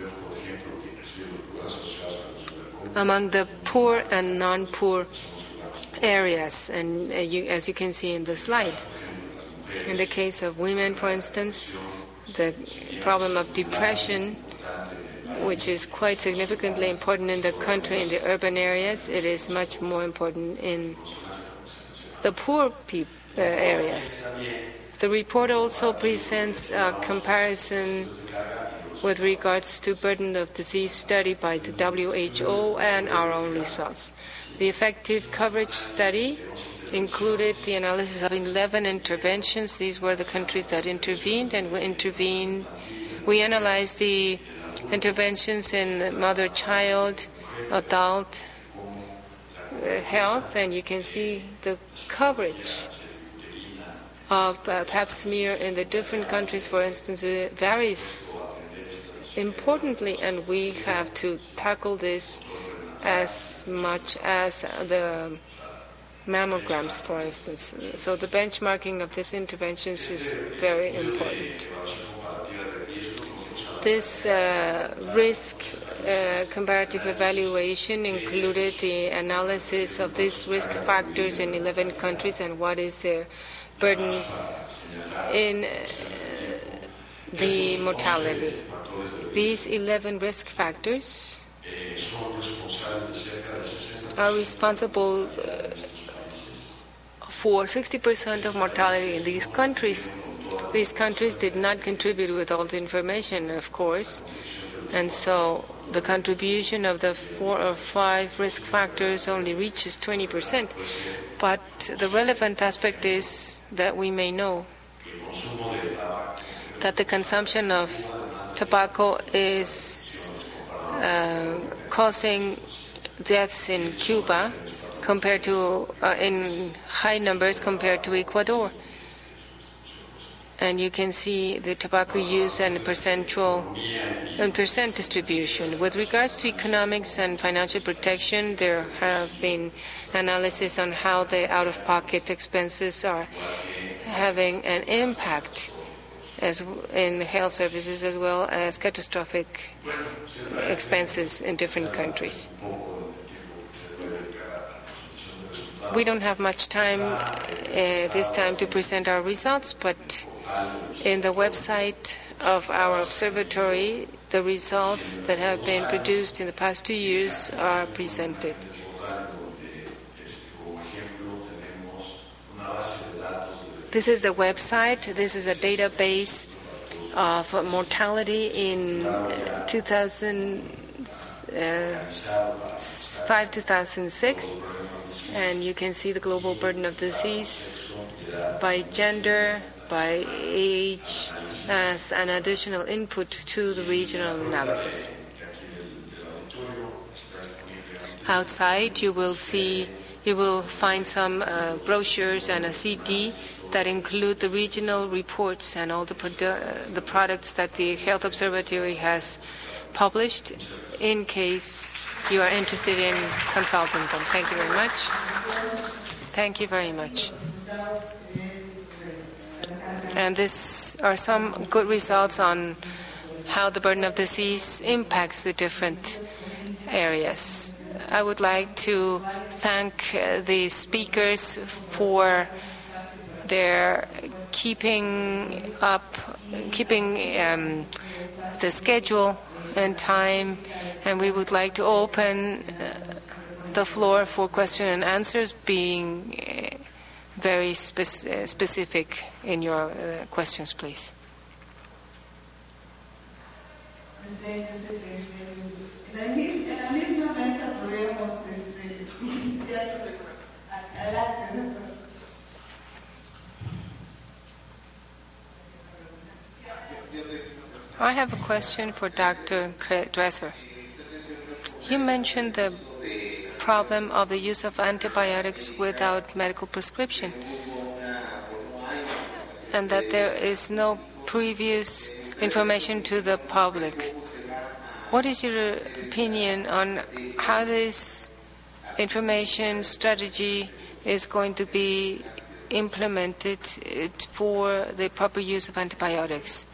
S1: among the poor and non-poor areas, and uh, you, as you can see in the slide. In the case of women, for instance, the problem of depression, which is quite significantly important in the country, in the urban areas, it is much more important in the poor peop- uh, areas. The report also presents a comparison with regards to burden of disease study by the W H O and our own results. The effective coverage study included the analysis of eleven interventions. These were the countries that intervened, and we intervened. We analyzed the interventions in mother-child, adult uh, health, and you can see the coverage of uh, pap smear in the different countries, for instance, it varies importantly, and we have to tackle this as much as the mammograms, for instance. So the benchmarking of these interventions is very important. This uh, risk uh, comparative evaluation included the analysis of these risk factors in eleven countries and what is their burden in uh, the mortality. These eleven risk factors are responsible uh, for sixty percent of mortality in these countries. These countries did not contribute with all the information, of course, and so the contribution of the four or five risk factors only reaches twenty percent. But the relevant aspect is that we may know that the consumption of tobacco is uh, causing deaths in Cuba compared to uh, in high numbers compared to Ecuador. And you can see the tobacco use and percentual and percent distribution. With regards to economics and financial protection, there have been analysis on how the out-of-pocket expenses are having an impact as in health services as well as catastrophic expenses in different countries. We don't have much time uh, this time to present our results, but in the website of our observatory, the results that have been produced in the past two years are presented. This is the website. This is a database of mortality in two thousand five to two thousand six, and you can see the global burden of disease by gender, by age, as an additional input to the regional analysis. Outside, you will see, you will find some uh, brochures and a C D that include the regional reports and all the produ- the products that the Health Observatory has published, in case you are interested in consulting them. Thank you very much. Thank you very much. And these are some good results on how the burden of disease impacts the different areas. I would like to thank uh, the speakers for their keeping up, keeping um, the schedule and time, And we would like to open uh, the floor for question and answers, being uh, very spe- uh, specific in your uh, questions, please. I have a question for Doctor Dresser. You mentioned the problem of the use of antibiotics without medical prescription, and that there is no previous information to the public. What is your opinion on how this information strategy is going to be implemented for the proper use of antibiotics?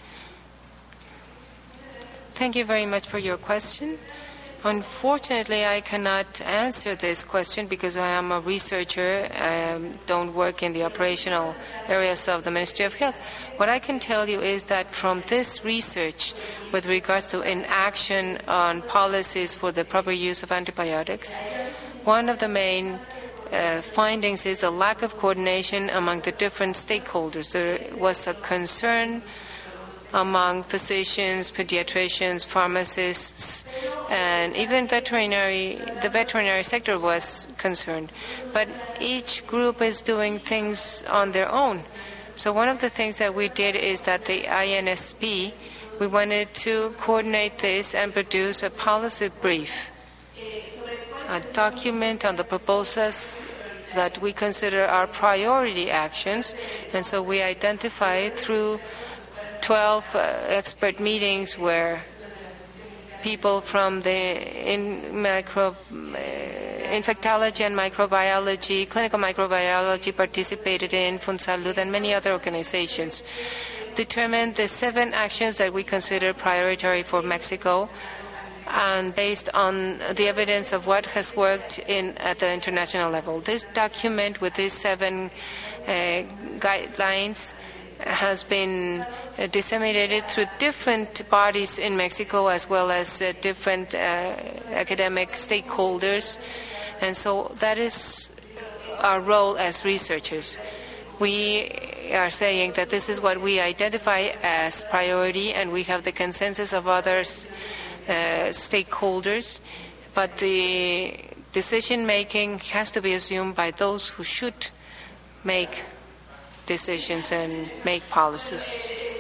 S1: Thank you very much for your question. Unfortunately, I cannot answer this question because I am a researcher. I um, don't work in the operational areas of the Ministry of Health. What I can tell you is that from this research with regards to inaction on policies for the proper use of antibiotics, one of the main uh, findings is a lack of coordination among the different stakeholders. There was a concern among physicians, pediatricians, pharmacists, and even veterinary, the veterinary sector was concerned. But each group is doing things on their own. So one of the things that we did is that the I N S P, we wanted to coordinate this and produce a policy brief, a document on the proposals that we consider our priority actions. And so we identify through twelve uh, expert meetings where people from the in micro, uh, infectology and microbiology, clinical microbiology participated in, FUNSALUD, and many other organizations, determined the seven actions that we consider priority for Mexico, and based on the evidence of what has worked in at the international level. This document with these seven uh, guidelines has been uh, disseminated through different bodies in Mexico as well as uh, different uh, academic stakeholders. And so that is our role as researchers. We are saying that this is what we identify as priority, and we have the consensus of others, uh, stakeholders, but the decision-making has to be assumed by those who should make decisions and make policies.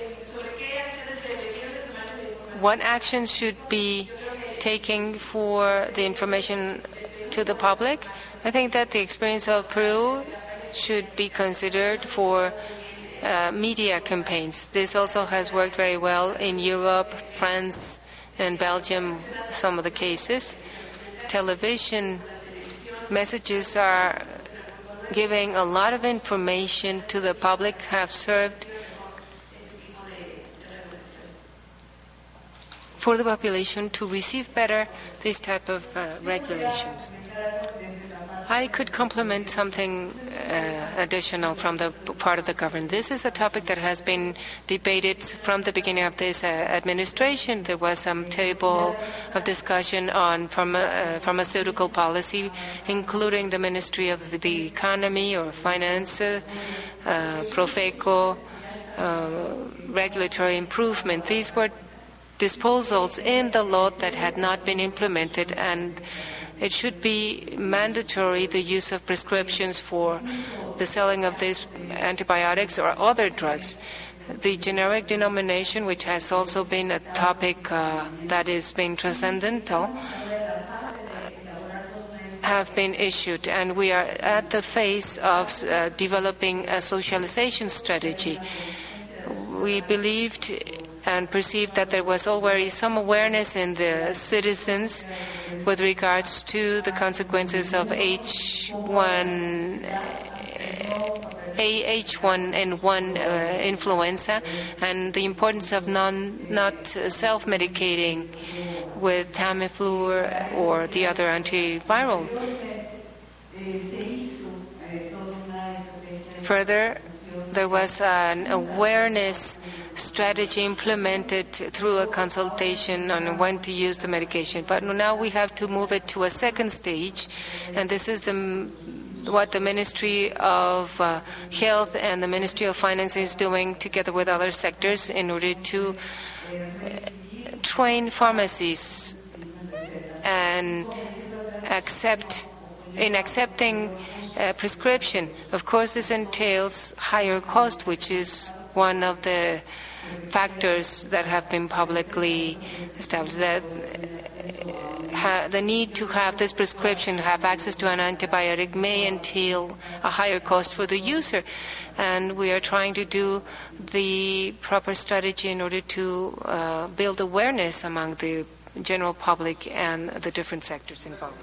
S1: What actions should be taken for the information to the public? I think that the experience of Peru should be considered for uh, media campaigns. This also has worked very well in Europe, France, and Belgium, some of the cases. Television messages are giving a lot of information to the public, have served for the population to receive better these type of uh, regulations. I could complement something uh, additional from the part of the government. This is a topic that has been debated from the beginning of this uh, administration. There was some table of discussion on pharma, uh, pharmaceutical policy, including the Ministry of the Economy or Finance, uh, uh, Profeco, uh, regulatory improvement. These were disposals in the law that had not been implemented, and it should be mandatory the use of prescriptions for the selling of these antibiotics or other drugs. The generic denomination, which has also been a topic uh, that is being transcendental, have been issued, and we are at the phase of uh, developing a socialization strategy. We believed and perceived that there was already some awareness in the citizens with regards to the consequences of H one H one N one uh, influenza and the importance of non, not self-medicating with Tamiflu or the other antiviral. Further, there was an awareness strategy strategy implemented through a consultation on when to use the medication. But now we have to move it to a second stage, and this is the, what the Ministry of uh, Health and the Ministry of Finance is doing together with other sectors in order to uh, train pharmacies and accept in accepting uh, prescription. Of course, this entails higher cost, which is one of the factors that have been publicly established. That uh, ha- the need to have this prescription, have access to an antibiotic, may entail a higher cost for the user, and we are trying to do the proper strategy in order to uh, build awareness among the general public and the different sectors involved.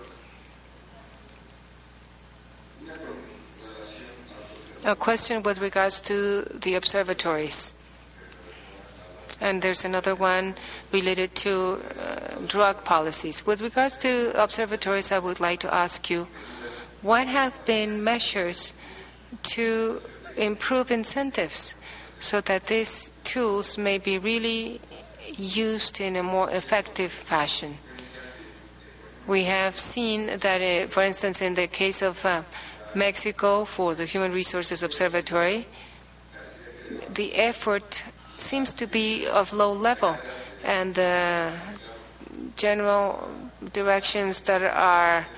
S1: A question with regards to the observatories. And there's another one related to uh, drug policies. With regards to observatories, I would like to ask you, what have been measures to improve incentives so that these tools may be really used in a more effective fashion? We have seen that, uh, for instance, in the case of uh, Mexico for the Human Resources Observatory, the effort seems to be of low level, and the general directions that are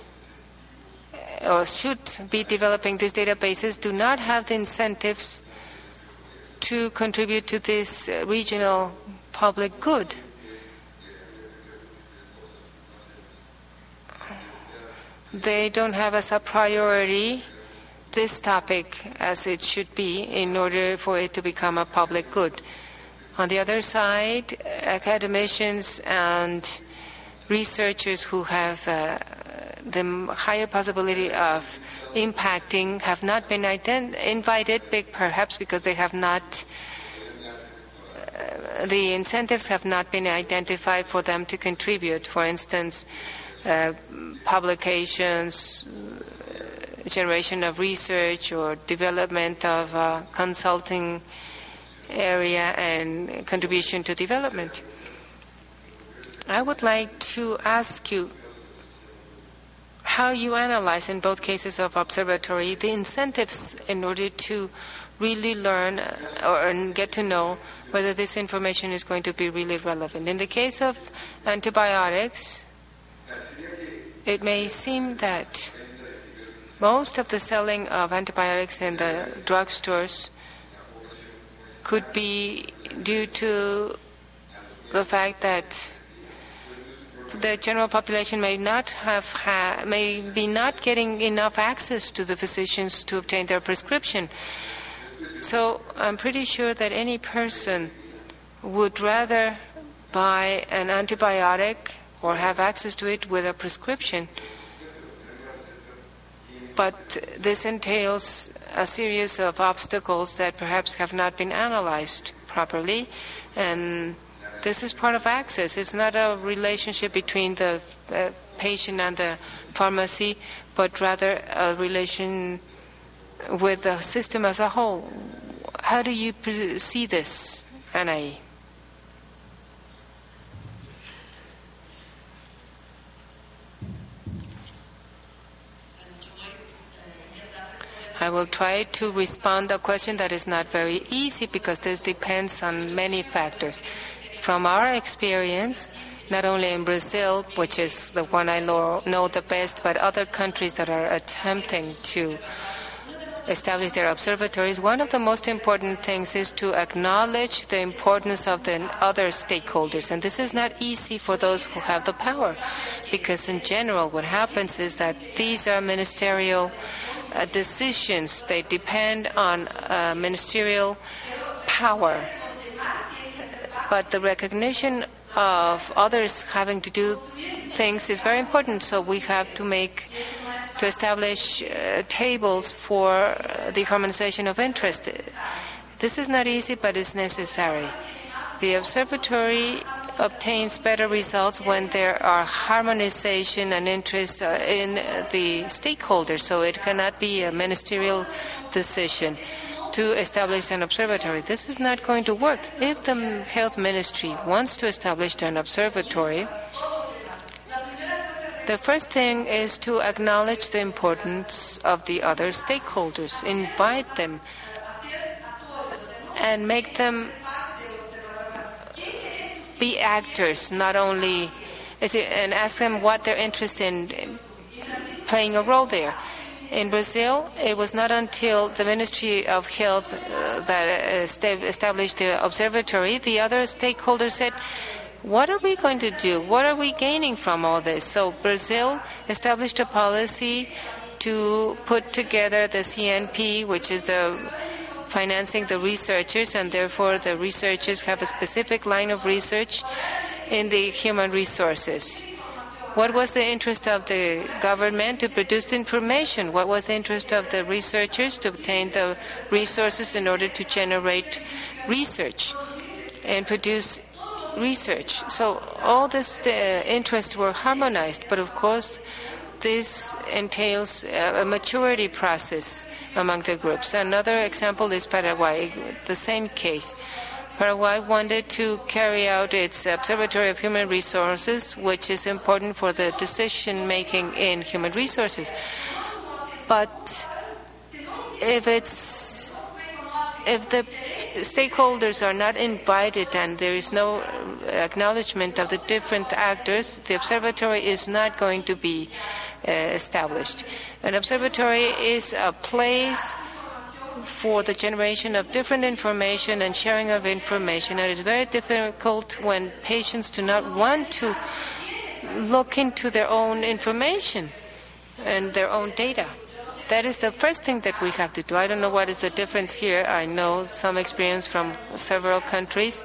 S1: or should be developing these databases do not have the incentives to contribute to this regional public good. They don't have as a priority this topic as it should be in order for it to become a public good. On the other side, academicians and researchers who have uh, the higher possibility of impacting have not been ident- invited, perhaps because they have not, uh, the incentives have not been identified for them to contribute. For instance, uh, publications, generation of research, or development of a consulting area, and contribution to development. I would like to ask you how you analyze in both cases of observatory the incentives in order to really learn or get to know whether this information is going to be really relevant. In the case of antibiotics, it may seem that most of the selling of antibiotics in the drugstores could be due to the fact that the general population may not have ha- may be not getting enough access to the physicians to obtain their prescription. So I'm pretty sure that any person would rather buy an antibiotic or have access to it with a prescription. But this entails a series of obstacles that perhaps have not been analyzed properly, and this is part of access. It's not a relationship between the uh, patient and the pharmacy, but rather a relation with the system as a whole. How do you pre- see this, Anaí? I will try to respond to a question that is not very easy because this depends on many factors. From our experience, not only in Brazil, which is the one I know the best, but other countries that are attempting to establish their observatories, one of the most important things is to acknowledge the importance of the other stakeholders. And this is not easy for those who have the power, because in general what happens is that these are ministerial uh, decisions. They depend on uh, ministerial power. But the recognition of others having to do things is very important. So we have to make, to establish uh, tables for uh, the harmonization of interest. This is not easy, but it's necessary. The observatory obtains better results when there are harmonization and interest uh, in the stakeholders. So it cannot be a ministerial decision. to establish an observatory. This is not going to work. If the health ministry wants to establish an observatory, the first thing is to acknowledge the importance of the other stakeholders, invite them, and make them be actors, not only, and ask them what they're interested in playing a role there. In Brazil, it was not until the Ministry of Health uh, that uh, established the observatory, the other stakeholders said, what are we going to do? What are we gaining from all this? So Brazil established a policy to put together the C N P, which is the financing the researchers, and therefore the researchers have a specific line of research in the human resources. What was the interest of the government? To produce information. What was the interest of the researchers? To obtain the resources in order to generate research and produce research. So all these uh, interests were harmonized, but of course this entails a maturity process among the groups. Another example is Paraguay, the same case. Paraguay wanted to carry out its Observatory of Human Resources, which is important for the decision-making in human resources. But if it's if the stakeholders are not invited and there is no acknowledgement of the different actors, the observatory is not going to be uh, established. An observatory is a place for the generation of different information and sharing of information. And it's very difficult when patients do not want to look into their own information and their own data. That is the first thing that we have to do. I don't know what is the difference here. I know some experience from several countries.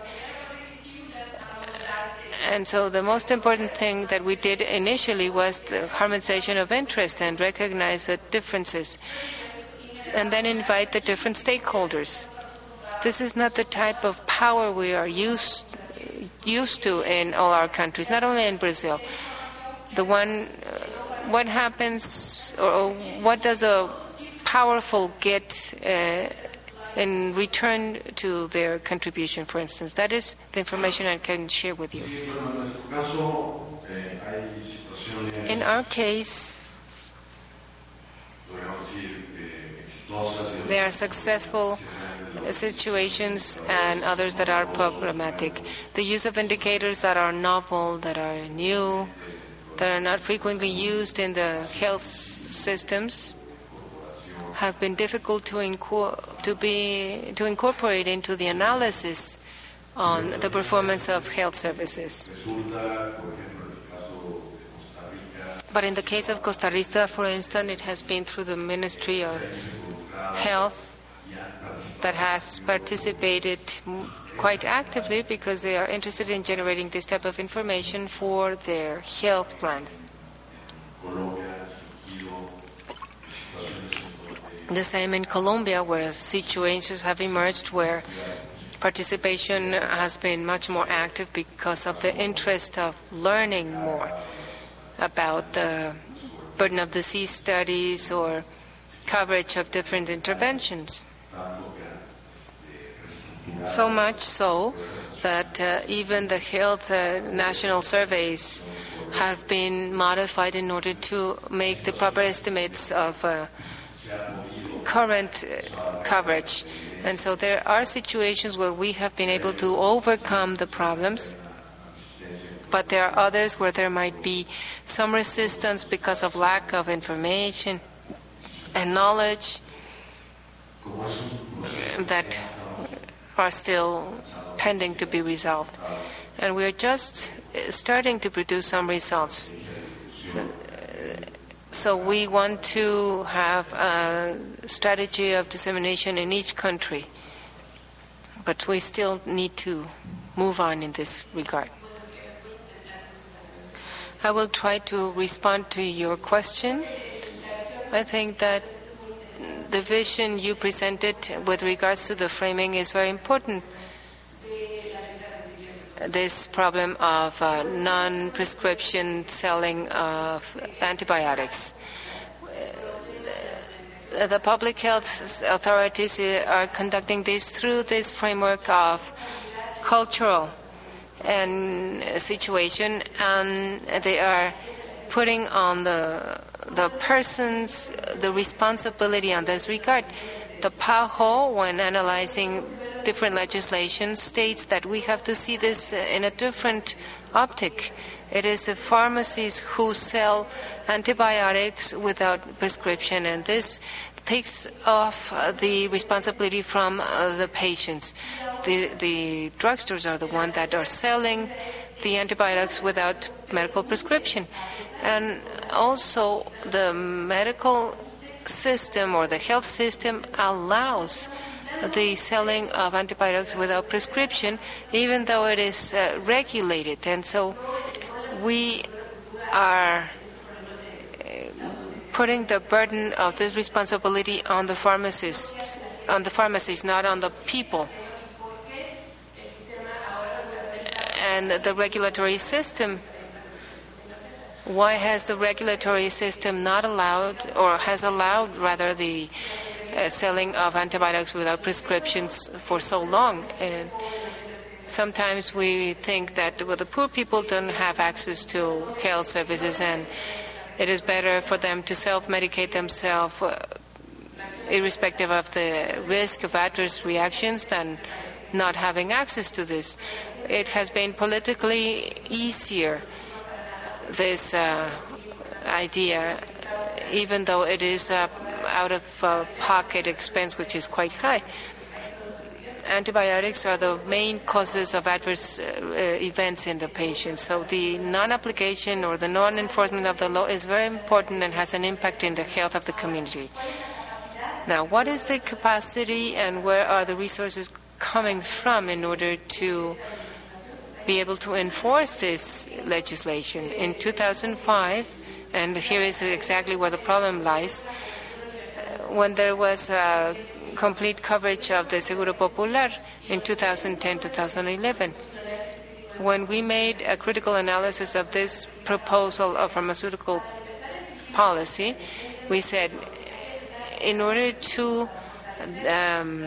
S1: And so the most important thing that we did initially was the harmonization of interest and recognize the differences, and then invite the different stakeholders. This is not the type of power we are used used to in all our countries, not only in Brazil. The one, uh, what happens, or what does a powerful get uh, in return to their contribution, for instance? That is the information I can share with you. In our case, there are successful situations and others that are problematic. The use of indicators that are novel, that are new, that are not frequently used in the health systems have been difficult to, inco- to, be, to incorporate into the analysis on the performance of health services. But in the case of Costa Rica, for instance, it has been through the Ministry of Health that has participated quite actively because they are interested in generating this type of information for their health plans. The same in Colombia, where situations have emerged where participation has been much more active because of the interest of learning more about the burden of disease studies or coverage of different interventions. So much so that uh, even the health uh, national surveys have been modified in order to make the proper estimates of uh, current uh, coverage. And so there are situations where we have been able to overcome the problems, but there are others where there might be some resistance because of lack of information and knowledge that are still pending to be resolved. And we're just starting to produce some results. So we want to have a strategy of dissemination in each country, but we still need to move on in this regard. I will try to respond to your question. I think that the vision you presented with regards to the framing is very important. This problem of uh, non-prescription selling of antibiotics. the public health authorities are conducting this through this framework of cultural and situation, and they are putting on the the persons the responsibility on this regard. The P A H O, when analyzing different legislation, states that we have to see this in a different optic. It is the pharmacies who sell antibiotics without prescription, and this takes off the responsibility from uh, the patients. The, the drugstores are the ones that are selling the antibiotics without medical prescription. And also the medical system or the health system allows the selling of antibiotics without prescription, even though it is uh, regulated. And so we are putting the burden of this responsibility on the pharmacists, on the pharmacies, not on the people. And the regulatory system, why has the regulatory system not allowed, or has allowed rather, the uh, selling of antibiotics without prescriptions for so long? And sometimes we think that, well, the poor people don't have access to health services, and it is better for them to self-medicate themselves, uh, irrespective of the risk of adverse reactions, than not having access to this. It has been politically easier, this uh, idea, even though it is uh, out-of-pocket expense, which is quite high. Antibiotics are the main causes of adverse uh, events in the patient. So the non-application or the non-enforcement of the law is very important and has an impact in the health of the community. Now, what is the capacity and where are the resources coming from in order to be able to enforce this legislation? In two thousand five, and here is exactly where the problem lies, when there was a complete coverage of the Seguro Popular in two thousand ten to two thousand eleven. When we made a critical analysis of this proposal of pharmaceutical policy, we said, in order to um,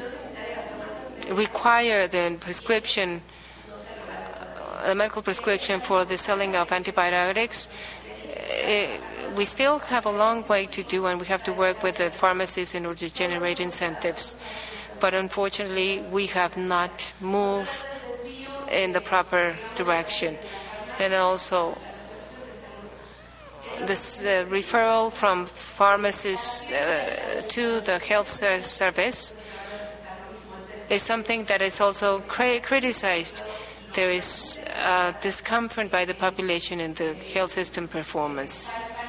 S1: require the prescription, the medical prescription for the selling of antibiotics, uh, we still have a long way to do, and we have to work with the pharmacies in order to generate incentives. But unfortunately, we have not moved in the proper direction. And also, this uh, referral from pharmacists uh, to the health service is something that is also cri- criticized. There is uh, discomfort by the population in the health system performance.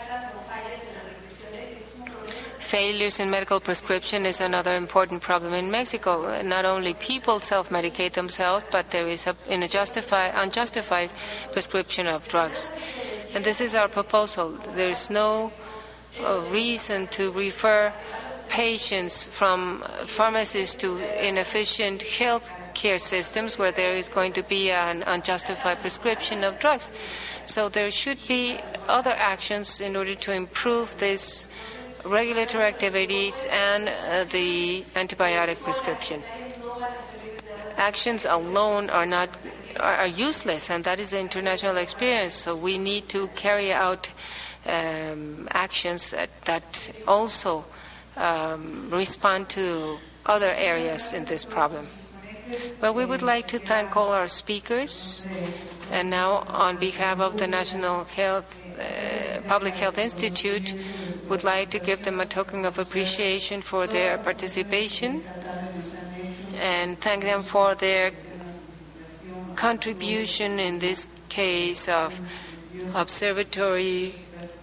S1: Failures in medical prescription is another important problem in Mexico. Not only people self-medicate themselves, but there is an unjustified, unjustified prescription of drugs. And this is our proposal. There is no uh, reason to refer patients from pharmacies to inefficient health care systems where there is going to be an unjustified prescription of drugs. So there should be other actions in order to improve this regulatory activities and uh, the antibiotic prescription. Actions alone are not are, are useless, and that is the international experience. So we need to carry out um, actions that, that also um, respond to other areas in this problem. Well, we would like to thank all our speakers, and now on behalf of the National Health uh, Public Health Institute, would like to give them a token of appreciation for their participation and thank them for their contribution in this case of observatory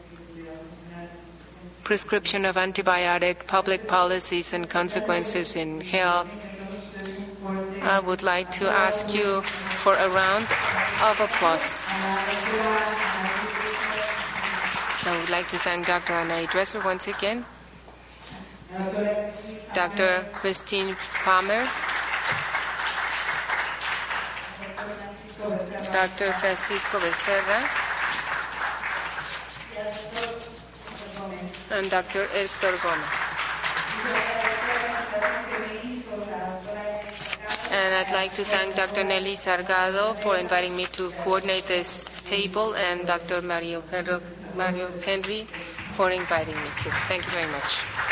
S1: prescription of antibiotic, public policies and consequences in health. I would like to ask you for a round of applause. I would like to thank Doctor Anaí Dresser once again, Doctor Christine Palmer, Doctor Francisco Becerra, and Doctor Héctor Gómez. And I'd like to thank Doctor Nelly Sargado for inviting me to coordinate this table, and Doctor Mario, Mario Henry for inviting me too. Thank you very much.